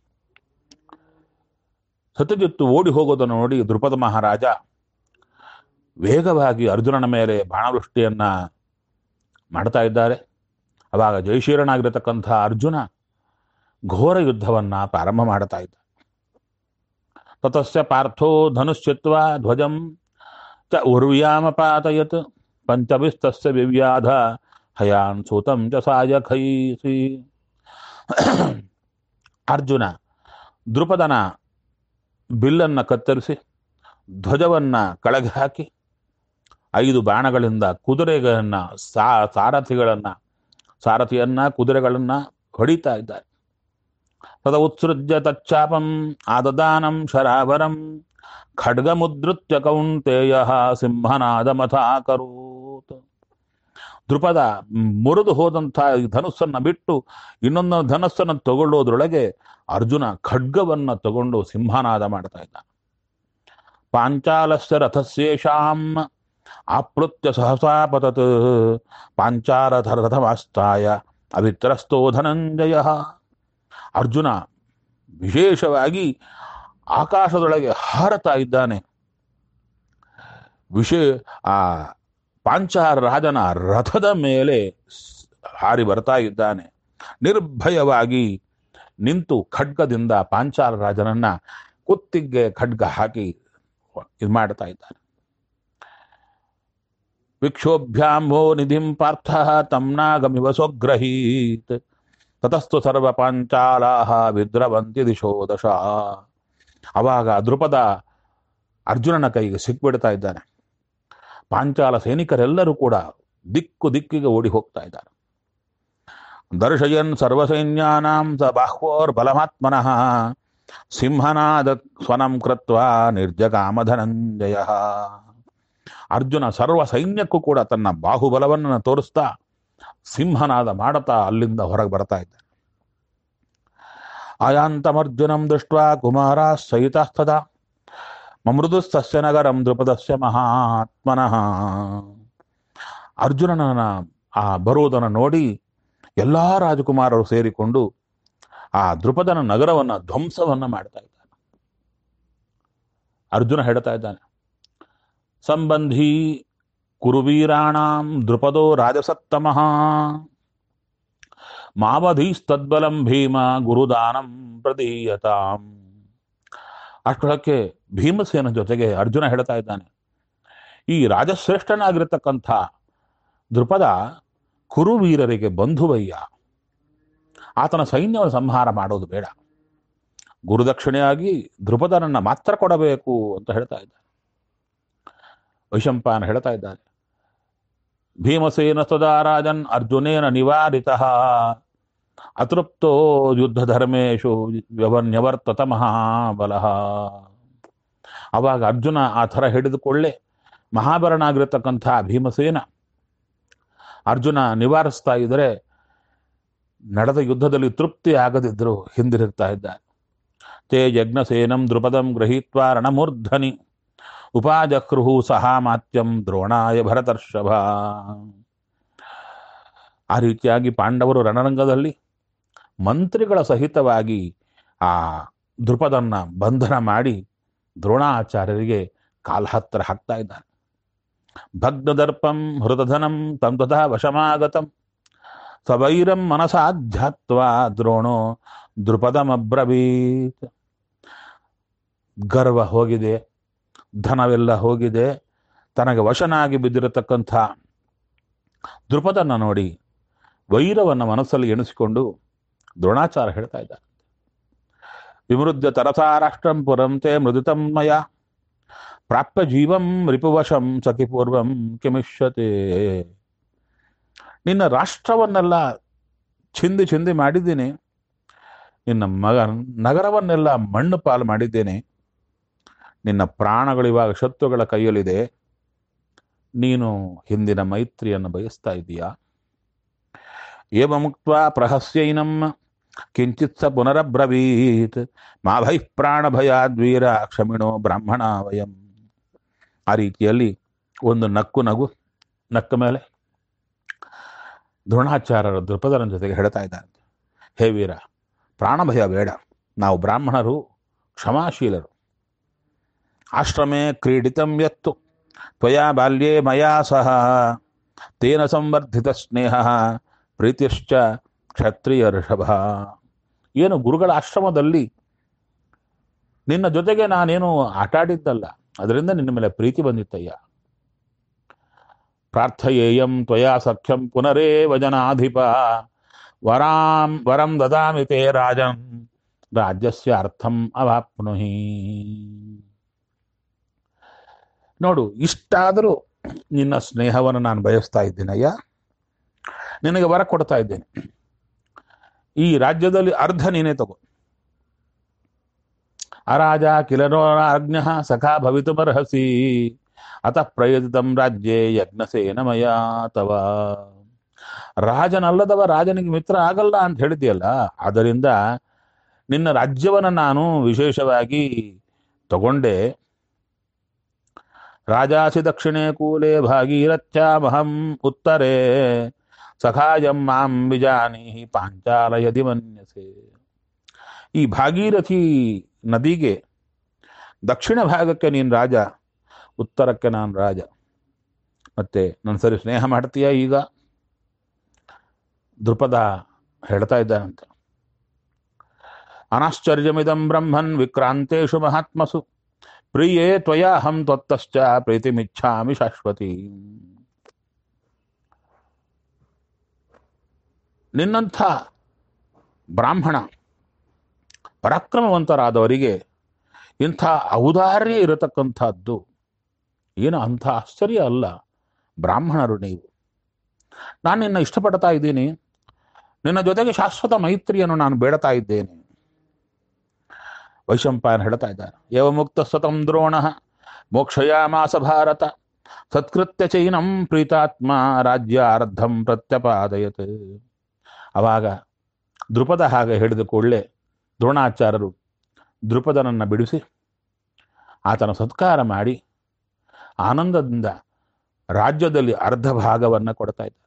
ಸತ್ಯಜಿತ್ತು ಓಡಿ ಹೋಗೋದನ್ನು ನೋಡಿ ದ್ರುಪದ ಮಹಾರಾಜ ವೇಗವಾಗಿ ಅರ್ಜುನನ ಮೇಲೆ ಬಾಣವೃಷ್ಟಿಯನ್ನ ಮಾಡ್ತಾ ಇದ್ದಾರೆ. ಅವಾಗ ಜಯಶೀಲನಾಗಿರತಕ್ಕಂಥ ಅರ್ಜುನ ಘೋರ ಯುದ್ಧವನ್ನ ಪ್ರಾರಂಭ ಮಾಡ್ತಾ ಇದ್ದ. ತತಸ್ಯ ಪಾರ್ಥೋ ಧನುಶ್ಚಿತ್ವಾ ಧ್ವಜಂ ಚ ಉರ್ವ್ಯಾಮಪಾತಯತ್ ಪಂಚಭಿಸ್ತಸ್ಯ ವಿವ್ಯಾಧ ಹಯಾನ್ ಸೂತಂ ಚ ಸಾಯಕೈಸಿ. ಅರ್ಜುನ ದ್ರುಪದನ ಬಿಲ್ಲನ್ನ ಕತ್ತರಿಸಿ ಧ್ವಜವನ್ನ ಕೆಳಗೆ ಹಾಕಿ 5 ಬಾಣಗಳಿಂದ ಕುದುರೆಗಳನ್ನ ಸಾರಥಿಯನ್ನ ಕುದುರೆಗಳನ್ನ ಹೊಡಿತಾ ಇದ್ದಾರೆ. ತದ ಉತ್ಸೃಜ್ಯ ತಚ್ಚಾಪಂ ಆದದಾನಂ ಶರಾವರಂ ಖಡ್ಗಮುದ್ಧೃತ್ಯ ಕೌಂತೆಯ ಸಿಂಹನಾದಮಥಾಕರೋತ್. ದೃಪದ ಮುರಿದು ಹೋದಂಥ ಈ ಧನುಸ್ಸನ್ನ ಬಿಟ್ಟು ಇನ್ನೊಂದು ಧನಸ್ಸನ್ನು ತಗೊಳ್ಳೋದ್ರೊಳಗೆ ಅರ್ಜುನ ಖಡ್ಗವನ್ನ ತಗೊಂಡು ಸಿಂಹನಾದ ಮಾಡ್ತಾ ಇದ್ದ. ಪಾಂಚಾಲಸ್ಯ ರಥಸ್ಯೇಷಾಂ ಆಪ್ಲುತ್ಯ ಸಹಸಾ ಪತತ್ ಪಾಂಚಾರಥ ರಥಮಾಸ್ತಾಯ ಅವಿತ್ರಸ್ತೋ ಧನಂಜಯ. ಅರ್ಜುನ ವಿಶೇಷವಾಗಿ ಆಕಾಶದೊಳಗೆ ಹಾರತಾ ಇದ್ದಾನೆ. ಆ ಪಾಂಚಾಲ ರಾಜನ ರಥದ ಮೇಲೆ ಹಾರಿ ಬರ್ತಾ ಇದ್ದಾನೆ. ನಿರ್ಭಯವಾಗಿ ನಿಂತು ಖಡ್ಗದಿಂದ ಪಾಂಚಾಲ ರಾಜನನ್ನ ಕುತ್ತಿಗೆ ಖಡ್ಗ ಹಾಕಿ ಇದು ಮಾಡ್ತಾ ಇದ್ದಾನೆ. ವಿಕ್ಷೋಭ್ಯಾಂಭೋ ನಿಧಿಂ ಪಾರ್ಥ ತಮ್ನಾಗಮಿವ ಸ್ವಗ್ರಹೀತ್ ತತಸ್ತು ಸರ್ವ ಪಾಂಚಾಲಾಹ ವಿದ್ರವಂತಿ ದಿಶೋ ದಶ. ಅವಾಗ ದೃಪದ ಅರ್ಜುನನ ಕೈಗೆ ಸಿಕ್ಬಿಡ್ತಾ ಇದ್ದಾನೆ. ಪಾಂಚಾಲ ಸೈನಿಕರೆಲ್ಲರೂ ಕೂಡ ದಿಕ್ಕು ದಿಕ್ಕಿಗೆ ಓಡಿ ಹೋಗ್ತಾ ಇದ್ದಾರೆ. ದರ್ಶಯನ್ ಸರ್ವಸೈನ್ಯಾನಾಂ ಸ ಬಾಹ್ವೋರ್ ಬಲಮಾತ್ಮನಃ ಸಿಂಹನಾದ ಸ್ವನಂ ಕೃತ್ವಾ ನಿರ್ಜಗಾಮಧನಂಜಯ. ಅರ್ಜುನ ಸರ್ವ ಸೈನ್ಯಕ್ಕೂ ಕೂಡ ತನ್ನ ಬಾಹುಬಲವನ್ನು ತೋರಿಸ್ತಾ ಸಿಂಹನಾದ ಮಾಡುತ್ತಾ ಅಲ್ಲಿಂದ ಹೊರಗೆ ಬರ್ತಾ ಇದ್ದಾನೆ. ಆಯಾಂತಮರ್ಜುನಂ ದೃಷ್ಟ್ವಾ ಕುಮಾರ ಸಹಿತಸ್ತದ ಮಮೃದುಸ್ತಸ್ಯ ನಗರಂ ದೃಪದಸ್ಯ ಮಹಾತ್ಮನಃ. ಅರ್ಜುನನ ಆ ಬರುವುದನ್ನು ನೋಡಿ ಎಲ್ಲಾ ರಾಜಕುಮಾರರು ಸೇರಿಕೊಂಡು ಆ ದೃಪದನ ನಗರವನ್ನ ಧ್ವಂಸವನ್ನ ಮಾಡ್ತಾ ಇದ್ದಾನೆ. ಅರ್ಜುನ ಹೇಳ್ತಾ ಇದ್ದಾನೆ, ಸಂಬಂಧಿ ಕುರುವೀರಾಣಾಂ ದೃಪದೋ ರಾಜಸತ್ತಮಃ ಮಾವಧೀಸ್ತದ್ಬಲಂ ಭೀಮ ಗುರುದಾನಂ ಪ್ರದೀಯತಾಂ. ಅಷ್ಟೊಳಕ್ಕೆ ಭೀಮಸೇನ ಜೊತೆಗೆ ಅರ್ಜುನ ಹೇಳ್ತಾ ಇದ್ದಾನೆ, ಈ ರಾಜಶ್ರೇಷ್ಠನಾಗಿರತಕ್ಕಂಥ ದೃಪದ ಕುರುವೀರರಿಗೆ ಬಂಧುವಯ್ಯ, ಆತನ ಸೈನ್ಯವನ್ನು ಸಂಹಾರ ಮಾಡೋದು ಬೇಡ, ಗುರುದಕ್ಷಿಣೆಯಾಗಿ ದೃಪದನನ್ನ ಮಾತ್ರ ಕೊಡಬೇಕು ಅಂತ ಹೇಳ್ತಾ ಇದ್ದಾನೆ. ವೈಶಂಪಾಯನ ಹೇಳ್ತಾ ಇದ್ದಾನೆ, ಭೀಮಸೇನ ಸದಾ ರಾಜನ್ ಅರ್ಜುನೇನ ನಿವಾರಿತಃ ಅತೃಪ್ತೋ ಯುದ್ಧ ಧರ್ಮೇಶು ನ್ಯವರ್ತತ ಮಹಾಬಲಃ. ಅವಾಗ ಅರ್ಜುನ ಆ ಥರ ಹಿಡಿದುಕೊಳ್ಳೆ ಮಹಾಬಲನಾಗಿರತಕ್ಕಂಥ ಭೀಮಸೇನ ಅರ್ಜುನ ನಿವಾರಿಸ್ತಾ ಇದ್ರೆ ನಡೆದ ಯುದ್ಧದಲ್ಲಿ ತೃಪ್ತಿ ಆಗದಿದ್ರು ಹಿಂದಿರುಗ್ತಾ ಇದ್ದಾನೆ. ತೇ ಯಜ್ಞಸೇನಂ ದೃಪದಂ ಗೃಹೀತ್ವಾ ರಣಮೂರ್ಧನಿ ಉಪಾಜಕ್ರುಹು ಸಹಾಮಾತ್ಯಂ ದ್ರೋಣಾಯ ಭರತರ್ಷಭ. ಆ ರೀತಿಯಾಗಿ ಪಾಂಡವರು ರಣರಂಗದಲ್ಲಿ ಮಂತ್ರಿಗಳ ಸಹಿತವಾಗಿ ಆ ದೃಪದನ್ನ ಬಂಧನ ಮಾಡಿ ದ್ರೋಣಾಚಾರ್ಯರಿಗೆ ಕಾಲ ಹತ್ತಿರ ಹಾಕ್ತಾ ಇದ್ದಾನೆ. ಭಗ್ನದರ್ಪಂ ಹೃತಧನಂ ತಂ ತಥಾ ವಶಮಾಗತಂ ಸವೈರಂ ಮನಸಾಧ್ಯಾತ್ವಾ ದ್ರೋಣೋ ದೃಪದಮಬ್ರವೀತ್. ಗರ್ವ ಹೋಗಿದೆ, ಧನವೆಲ್ಲ ಹೋಗಿದೆ, ತನಗೆ ವಶನಾಗಿ ಬಿದ್ದಿರತಕ್ಕಂಥ ದೃಪದನ್ನ ನೋಡಿ ವೈರವನ್ನು ಮನಸ್ಸಲ್ಲಿ ಎಣಿಸಿಕೊಂಡು ದ್ರೋಣಾಚಾರ್ಯ ಹೇಳ್ತಾ ಇದ್ದಾರೆ, ವಿಮೃದ್ಯ ತರಸಾ ರಾಷ್ಟ್ರಂ ಪುರಂತೆ ಮೃದುತಂ ಮಯ ಪ್ರಾಪ್ಯ ಜೀವಂ ರಿಪುವಶಂ ಸಖಿಪೂರ್ವಂ ಕಿಮಿಷ್ಯತೆ. ನಿನ್ನ ರಾಷ್ಟ್ರವನ್ನೆಲ್ಲ ಚಿಂದಿ ಚಿಂದಿ ಮಾಡಿದ್ದೀನಿ, ನಿನ್ನ ನಗರವನ್ನೆಲ್ಲ ಮಣ್ಣು ಪಾಲು ಮಾಡಿದ್ದೇನೆ, ನಿನ್ನ ಪ್ರಾಣಗಳಿವಾಗ ಶತ್ರುಗಳ ಕೈಯಲ್ಲಿದೆ, ನೀನು ಹಿಂದಿನ ಮೈತ್ರಿಯನ್ನು ಬಯಸ್ತಾ ಇದ್ದೀಯಾ? ಏವ ಮುಕ್ತ್ವಾ ಪ್ರಹಸ್ಯೈನಂ ಕಿಂಚಿತ್ ಸ ಪುನರಬ್ರವೀತ್ ಮಾ ಭೈ ಪ್ರಾಣ ಭಯಾದ್ವೀರ ಕ್ಷಮಿಣೋ ಬ್ರಾಹ್ಮಣ ವಯಂ. ಆ ರೀತಿಯಲ್ಲಿ ಒಂದು ನಕ್ಕ ಮೇಲೆ ದ್ರೋಣಾಚಾರ್ಯರ ದೃಪದನ ಜೊತೆಗೆ ಹೇಳ್ತಾ ಇದ್ದಾರೆ, ಹೇ ವೀರ, ಪ್ರಾಣ ಭಯ ಬೇಡ, ನಾವು ಬ್ರಾಹ್ಮಣರು ಕ್ಷಮಾಶೀಲರು. ಆಶ್ರಮೇ ಕ್ರೀಡಿತಂ ಯತ್ತು ತ್ವಯಾ ಬಾಲ್ಯೇ ಮಯಾ ಸಹ ತೇನ ಸಂವರ್ಧಿತ ಸ್ನೇಹ ಪ್ರೀತಿಶ್ಚ ಕ್ಷತ್ರಿಯ ಋಷಭ. ಏನು ಗುರುಗಳ ಆಶ್ರಮದಲ್ಲಿ ನಿನ್ನ ಜೊತೆಗೆ ನಾನೇನು ಆಟಾಡಿದ್ದಲ್ಲ, ಅದರಿಂದ ನಿನ್ನ ಮೇಲೆ ಪ್ರೀತಿ ಬಂದಿತ್ತಯ್ಯ. ಪ್ರಾರ್ಥಯೇಯಂ ತ್ವಯಾ ಸಖ್ಯಂ ಪುನರೇವ ಜನಾಧಿಪ ವರಂ ದದಾಮಿ ತೇ ರಾಜನ್ ರಾಜ್ಯಸ್ಯ ಅರ್ಥಂ ಅವಾಪ್ನುಹಿ. ನೋಡು, ಇಷ್ಟಾದರೂ ನಿನ್ನ ಸ್ನೇಹವನ್ನು ನಾನು ಬಯಸ್ತಾ ಇದ್ದೀನಯ್ಯ, ನಿನಗೆ ವರ ಕೊಡ್ತಾ ಇದ್ದೇನೆ, ಈ ರಾಜ್ಯದಲ್ಲಿ ಅರ್ಧ ನೀನೇ ತಗೋ, ಅರಾಜ ಕಿಲನೋರಾಜ್ಞ ಸಖಾ ಭವಿತುಮರ್ಹಸಿ ಅತಃ ಪ್ರಯತಿತಂ ರಾಜ್ಯೇ ಯಜ್ಞಸೇನ ಮಯಾ ತವ. ರಾಜನಲ್ಲದವ ರಾಜನಿಗೆ ಮಿತ್ರ ಆಗಲ್ಲ ಅಂತ ಹೇಳಿದ್ಯಲ್ಲ, ಆದ್ದರಿಂದ ನಿನ್ನ ರಾಜ್ಯವನ್ನು ನಾನು ವಿಶೇಷವಾಗಿ ತಗೊಂಡೆ. ರಾಜಾಸಿ ದಕ್ಷಿಣೇ ಕೂಲೆ ಭಾಗೀರಥ್ಯಾಮಹಂ ಉತ್ತರೆ ಸಖಾಯಂ ಮಾಂ ವಿಜಾನೀಹಿ ಪಾಂಚಾಲ ಯದಿ ಮನ್ಯಸೆ. ಈ ಭಾಗೀರಥಿ ನದಿಗೆ ದಕ್ಷಿಣ ಭಾಗಕ್ಕೆ ನೀನು ರಾಜ, ಉತ್ತರಕ್ಕೆ ನಾನು ರಾಜ. ಮತ್ತೆ ನನ್ನ ಸರಿ ಸ್ನೇಹ ಮಾಡ್ತೀಯ? ಈಗ ದೃಪದ ಹೇಳ್ತಾ ಇದ್ದಾನಂತೆ, ಅನಾಶ್ಚರ್ಯಮಿದಂ ಬ್ರಹ್ಮನ್ ವಿಕ್ರಾಂತೇಶು ಮಹಾತ್ಮಸು ಪ್ರಿಯೇ ತ್ವಯಾಹಂ ತ್ವತ್ತಶ್ಚ ಪ್ರೀತಿಮಿಚ್ಛಾಮಿ ಶಾಶ್ವತಿ. ನಿನ್ನಂಥ ಬ್ರಾಹ್ಮಣ ಪರಾಕ್ರಮವಂತರಾದವರಿಗೆ ಇಂಥ ಔದಾರ್ಯ ಇರತಕ್ಕಂಥದ್ದು ಏನು ಅಂಥ ಆಶ್ಚರ್ಯ ಅಲ್ಲ. ಬ್ರಾಹ್ಮಣರು ನೀವು, ನಾನು ನಿನ್ನ ಇಷ್ಟಪಡ್ತಾ ಇದ್ದೀನಿ, ನಿನ್ನ ಜೊತೆಗೆ ಶಾಶ್ವತ ಮೈತ್ರಿಯನ್ನು ನಾನು ಬೇಡ್ತಾ ಇದ್ದೇನೆ. ವೈಶಂಪಾಯನ ಹೇಳ್ತಾ ಇದ್ದಾರೆ, ಏವ ಮುಕ್ತ ಸ್ವತಂ ದ್ರೋಣ ಮೋಕ್ಷಯಾಮಾಸ ಭಾರತ ಸತ್ಕೃತ್ಯ ಚೈನಂ ಪ್ರೀತಾತ್ಮ ರಾಜ್ಯಾರ್ಧಂ ಪ್ರತ್ಯಪಾದಯತ್. ಅವಾಗ ದೃಪದ ಹಾಗೆ ಹೇಳಿದ ಕೂಡಲೇ ದ್ರೋಣಾಚಾರ್ಯರು ದೃಪದನನ್ನು ಬಿಡಿಸಿ ಆತನ ಸತ್ಕಾರ ಮಾಡಿ ಆನಂದದಿಂದ ರಾಜ್ಯದಲ್ಲಿ ಅರ್ಧ ಭಾಗವನ್ನು ಕೊಡ್ತಾ ಇದ್ದಾರೆ.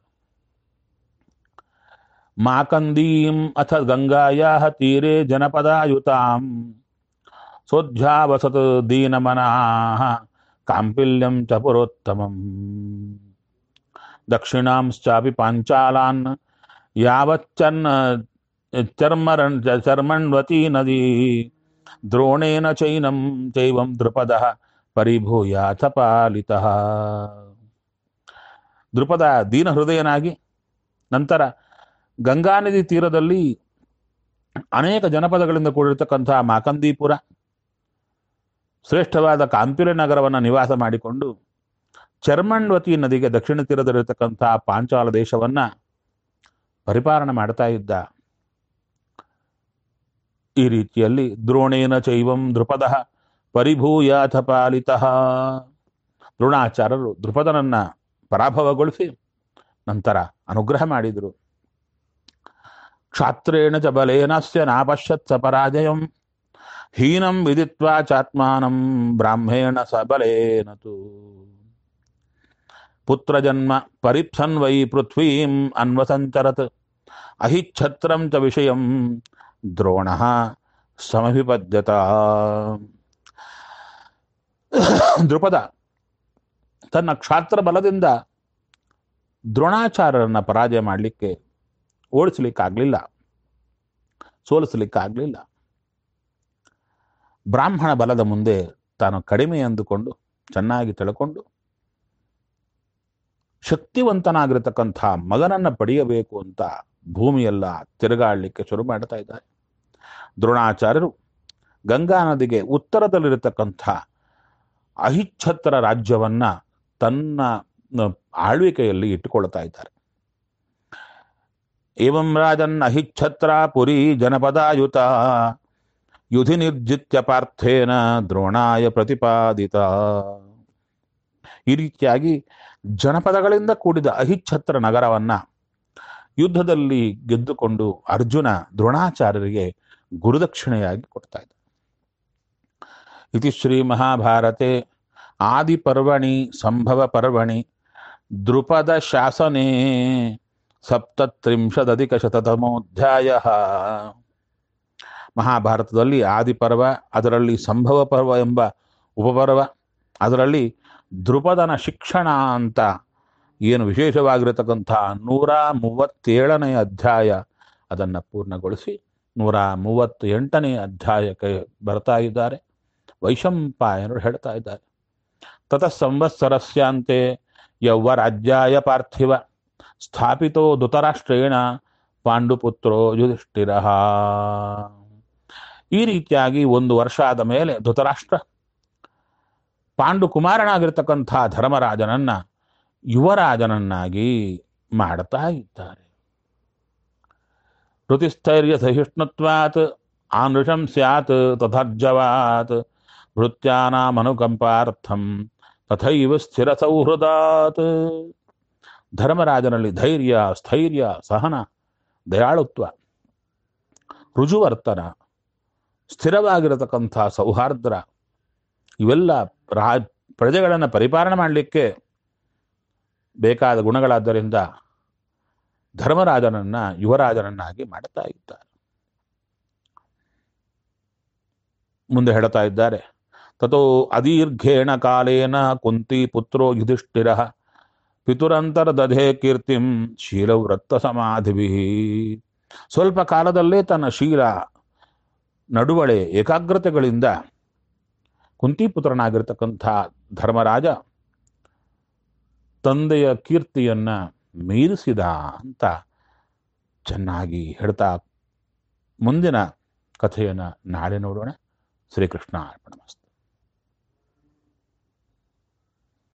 ಮಾಕಂದೀಂ ಅಥ ಗಂಗಾಯಾ ತೀರೆ ಜನಪದಾಯುತಾಂ ಸೋಧ್ಯಾವಸತ್ ದೀನಮನಃ ಕಾಂಪಿಲ್ಯಂ ಚ ಪುರೋತ್ತಮಂ ದಕ್ಷಿಣಾಂಶ್ಚಾಪಿ ಪಾಂಚಾಲಾನ್ ಯಾವಚ್ಚನ್ ಚರ್ಮಣ್ವತಿ ನದಿ ದ್ರೋಣೇನ ಚೈನಂ ಚೈವಂ ದೃಪದಃ ಪರಿಭೂಯಾಥ ಪಾಲಿತಃ. ದೃಪದ ದೀನ ಹೃದಯನಾಗಿ ನಂತರ ಗಂಗಾ ನದಿ ತೀರದಲ್ಲಿ ಅನೇಕ ಜನಪದಗಳಿಂದ ಕೂಡಿರತಕ್ಕಂಥ ಮಾಕಂದೀಪುರ ಶ್ರೇಷ್ಠವಾದ ಕಾಂಪಿಲ ನಗರವನ್ನು ನಿವಾಸ ಮಾಡಿಕೊಂಡು ಚರ್ಮಣ್ವತಿ ನದಿಗೆ ದಕ್ಷಿಣ ತೀರದಲ್ಲಿರತಕ್ಕಂಥ ಪಾಂಚಾಲ ದೇಶವನ್ನ ಪರಿಪಾಲನೆ ಮಾಡ್ತಾ ಇದ್ದ. ಈ ರೀತಿಯಲ್ಲಿ ದ್ರೋಣೇನ ಚೈವಂ ದೃಪದಃ ಪರಿಭೂಯಾಥ ಪಾಲಿತಃ. ದ್ರೋಣಾಚಾರ್ಯರು ದೃಪದನನ್ನ ಪರಾಭವಗೊಳಿಸಿ ನಂತರ ಅನುಗ್ರಹ ಮಾಡಿದರು. ಕ್ಷಾತ್ರೇಣ ಚ ಬಲೇನಸ್ಯ ನಾಪಶ್ಯತ್ ಸ ಪರಾಜಯಂ ಹೀನಂ ವಿದಿತ್ವಾ ಚಾತ್ಮಾನಂ ಬ್ರಾಹ್ಮೇಣ ಸ ಬಲೇನತು. ಪುತ್ರಜನ್ಮ ಪರಿಪ್ಸನ್ ವೈ ಪೃಥ್ವೀಂ ಅನ್ವಸಂಚರತ್ ಅಹಿಚ್ಛತ್ರಂ ಚ ವಿಷಯಂ ದ್ರೋಣಃ ಸಮಭಿಪದ್ಯತ. ದೃಪದ ತನ್ನ ಕ್ಷಾತ್ರ ಬಲದಿಂದ ದ್ರೋಣಾಚಾರ್ಯರನ್ನ ಪರಾಜಯ ಮಾಡಲಿಕ್ಕೆ ಓಡಿಸಲಿಕ್ಕಾಗಲಿಲ್ಲ, ಸೋಲಿಸಲಿಕ್ಕಾಗಲಿಲ್ಲ. ಬ್ರಾಹ್ಮಣ ಬಲದ ಮುಂದೆ ತಾನು ಕಡಿಮೆ ಎಂದುಕೊಂಡು ಚೆನ್ನಾಗಿ ತಿಳ್ಕೊಂಡು ಶಕ್ತಿವಂತನಾಗಿರತಕ್ಕಂಥ ಮಗನನ್ನ ಪಡೆಯಬೇಕು ಅಂತ ಭೂಮಿಯೆಲ್ಲ ತಿರುಗಾಡಲಿಕ್ಕೆ ಶುರು ಮಾಡ್ತಾ ಇದ್ದಾರೆ. ದ್ರೋಣಾಚಾರ್ಯರು ಗಂಗಾ ನದಿಗೆ ಉತ್ತರದಲ್ಲಿರತಕ್ಕಂಥ ಅಹಿಚ್ಛತ್ರ ರಾಜ್ಯವನ್ನ ತನ್ನ ಆಳ್ವಿಕೆಯಲ್ಲಿ ಇಟ್ಟುಕೊಳ್ತಾ ಇದ್ದಾರೆ. ಏವಂ ರಾಜನ್ ಅಹಿಚ್ಛತ್ರ ಪುರಿ ಜನಪದಾಯುತ ಯುಧಿ ನಿರ್ಜಿತ್ಯ ಪಾರ್ಥೇನ ದ್ರೋಣಾಯ ಪ್ರತಿಪಾದಿತ. ಈ ರೀತಿಯಾಗಿ ಜನಪದಗಳಿಂದ ಕೂಡಿದ ಅಹಿಚ್ಛತ್ರ ನಗರವನ್ನ ಯುದ್ಧದಲ್ಲಿ ಗೆದ್ದುಕೊಂಡು ಅರ್ಜುನ ದ್ರೋಣಾಚಾರ್ಯರಿಗೆ ಗುರುದಕ್ಷಿಣೆಯಾಗಿ ಕೊಡ್ತಾ ಇದ್ದ. ಇತಿ ಶ್ರೀ ಮಹಾಭಾರತೆ ಆದಿಪರ್ವಣಿ ಸಂಭವ ಪರ್ವಣಿ ದೃಪದ ಶಾಸನೆ ಸಪ್ತತ್ರಿಂಶದಧಿಕಶತತಮೋಧ್ಯಾಯ. ಮಹಾಭಾರತದಲ್ಲಿ ಆದಿಪರ್ವ, ಅದರಲ್ಲಿ ಸಂಭವ ಪರ್ವ ಎಂಬ ಉಪಪರ್ವ, ಅದರಲ್ಲಿ ದೃಪದನ ಶಿಕ್ಷಣ ಅಂತ ಏನು ವಿಶೇಷವಾಗಿರತಕ್ಕಂಥ 137ನೇ ಅಧ್ಯಾಯ ಅದನ್ನು ಪೂರ್ಣಗೊಳಿಸಿ 138ನೇ ಅಧ್ಯಾಯಕ್ಕೆ ಬರ್ತಾ ಇದ್ದಾರೆ. ವೈಶಂಪಾಯನರು ಹೇಳ್ತಾ ಇದ್ದಾರೆ, ತತಃ ಸಂವತ್ಸರಸ್ಯಾಂತೆ ಯೌವರಾಜ್ಯಾಯ ಪಾರ್ಥಿವ ಸ್ಥಾಪಿತೋ ಧೃತರಾಷ್ಟ್ರೇಣ ಪಾಂಡುಪುತ್ರೋ ಯುಧಿಷ್ಠಿರಃ. ಈ ರೀತಿಯಾಗಿ 1 ವರ್ಷ ಆದ ಮೇಲೆ ಧೃತರಾಷ್ಟ್ರ ಪಾಂಡುಕುಮಾರನಾಗಿರ್ತಕ್ಕಂಥ ಧರ್ಮರಾಜನನ್ನ ಯುವರಾಜನನ್ನಾಗಿ ಮಾಡ್ತಾ ಇದ್ದಾರೆ. ಋತಿಸ್ಥೈರ್ಯ ಸಹಿಷ್ಣುತ್ವಾತ್ ಆನೃಶಂ ಸ್ಯಾತ್ ತಥರ್ಜವಾತ್ ಭೃತ್ಯಾನಾಮನುಕಂಪಾರ್ಥಂ ತಥೈವ ಸ್ಥಿರ ಸೌಹೃದಾತ್. ಧರ್ಮರಾಜನಲ್ಲಿ ಧೈರ್ಯ, ಸ್ಥೈರ್ಯ, ಸಹನ, ದಯಾಳುತ್ವ, ರುಜುವರ್ತನ, ಸ್ಥಿರವಾಗಿರತಕ್ಕಂಥ ಸೌಹಾರ್ದ್ರ, ಇವೆಲ್ಲ ಪ್ರಜೆಗಳನ್ನು ಪರಿಪಾಲನೆ ಮಾಡಲಿಕ್ಕೆ ಬೇಕಾದ ಗುಣಗಳಾದ್ದರಿಂದ ಧರ್ಮರಾಜನನ್ನ ಯುವರಾಜನನ್ನಾಗಿ ಮಾಡ್ತಾ ಇದ್ದಾರೆ. ಮುಂದೆ ಹೇಳ್ತಾ ಇದ್ದಾರೆ, ತಥೋ ಅದೀರ್ಘೇಣ ಕಾಲೇನ ಕುಂತಿ ಪುತ್ರೋ ಯುಧಿಷ್ಠಿರಃ ಪಿತುರಂತರ ದಧೆ ಕೀರ್ತಿಂ ಶೀಲವೃತ್ತ ಸಮಾಧಿಭಿ. ಸ್ವಲ್ಪ ಕಾಲದಲ್ಲೇ ತನ್ನ ಶೀಲ, ನಡುವಳೆ, ಏಕಾಗ್ರತೆಗಳಿಂದ ಕುಂತಿಪುತ್ರನಾಗಿರ್ತಕ್ಕಂಥ ಧರ್ಮರಾಜ ತಂದೆಯ ಕೀರ್ತಿಯನ್ನ ಮೀರಿಸಿದ ಅಂತ ಚೆನ್ನಾಗಿ ಹೇಳ್ತಾ ಮುಂದಿನ ಕಥೆಯನ್ನು ನಾಳೆ ನೋಡೋಣ. ಶ್ರೀಕೃಷ್ಣ ಅರ್ಪಣಮಸ್ತು.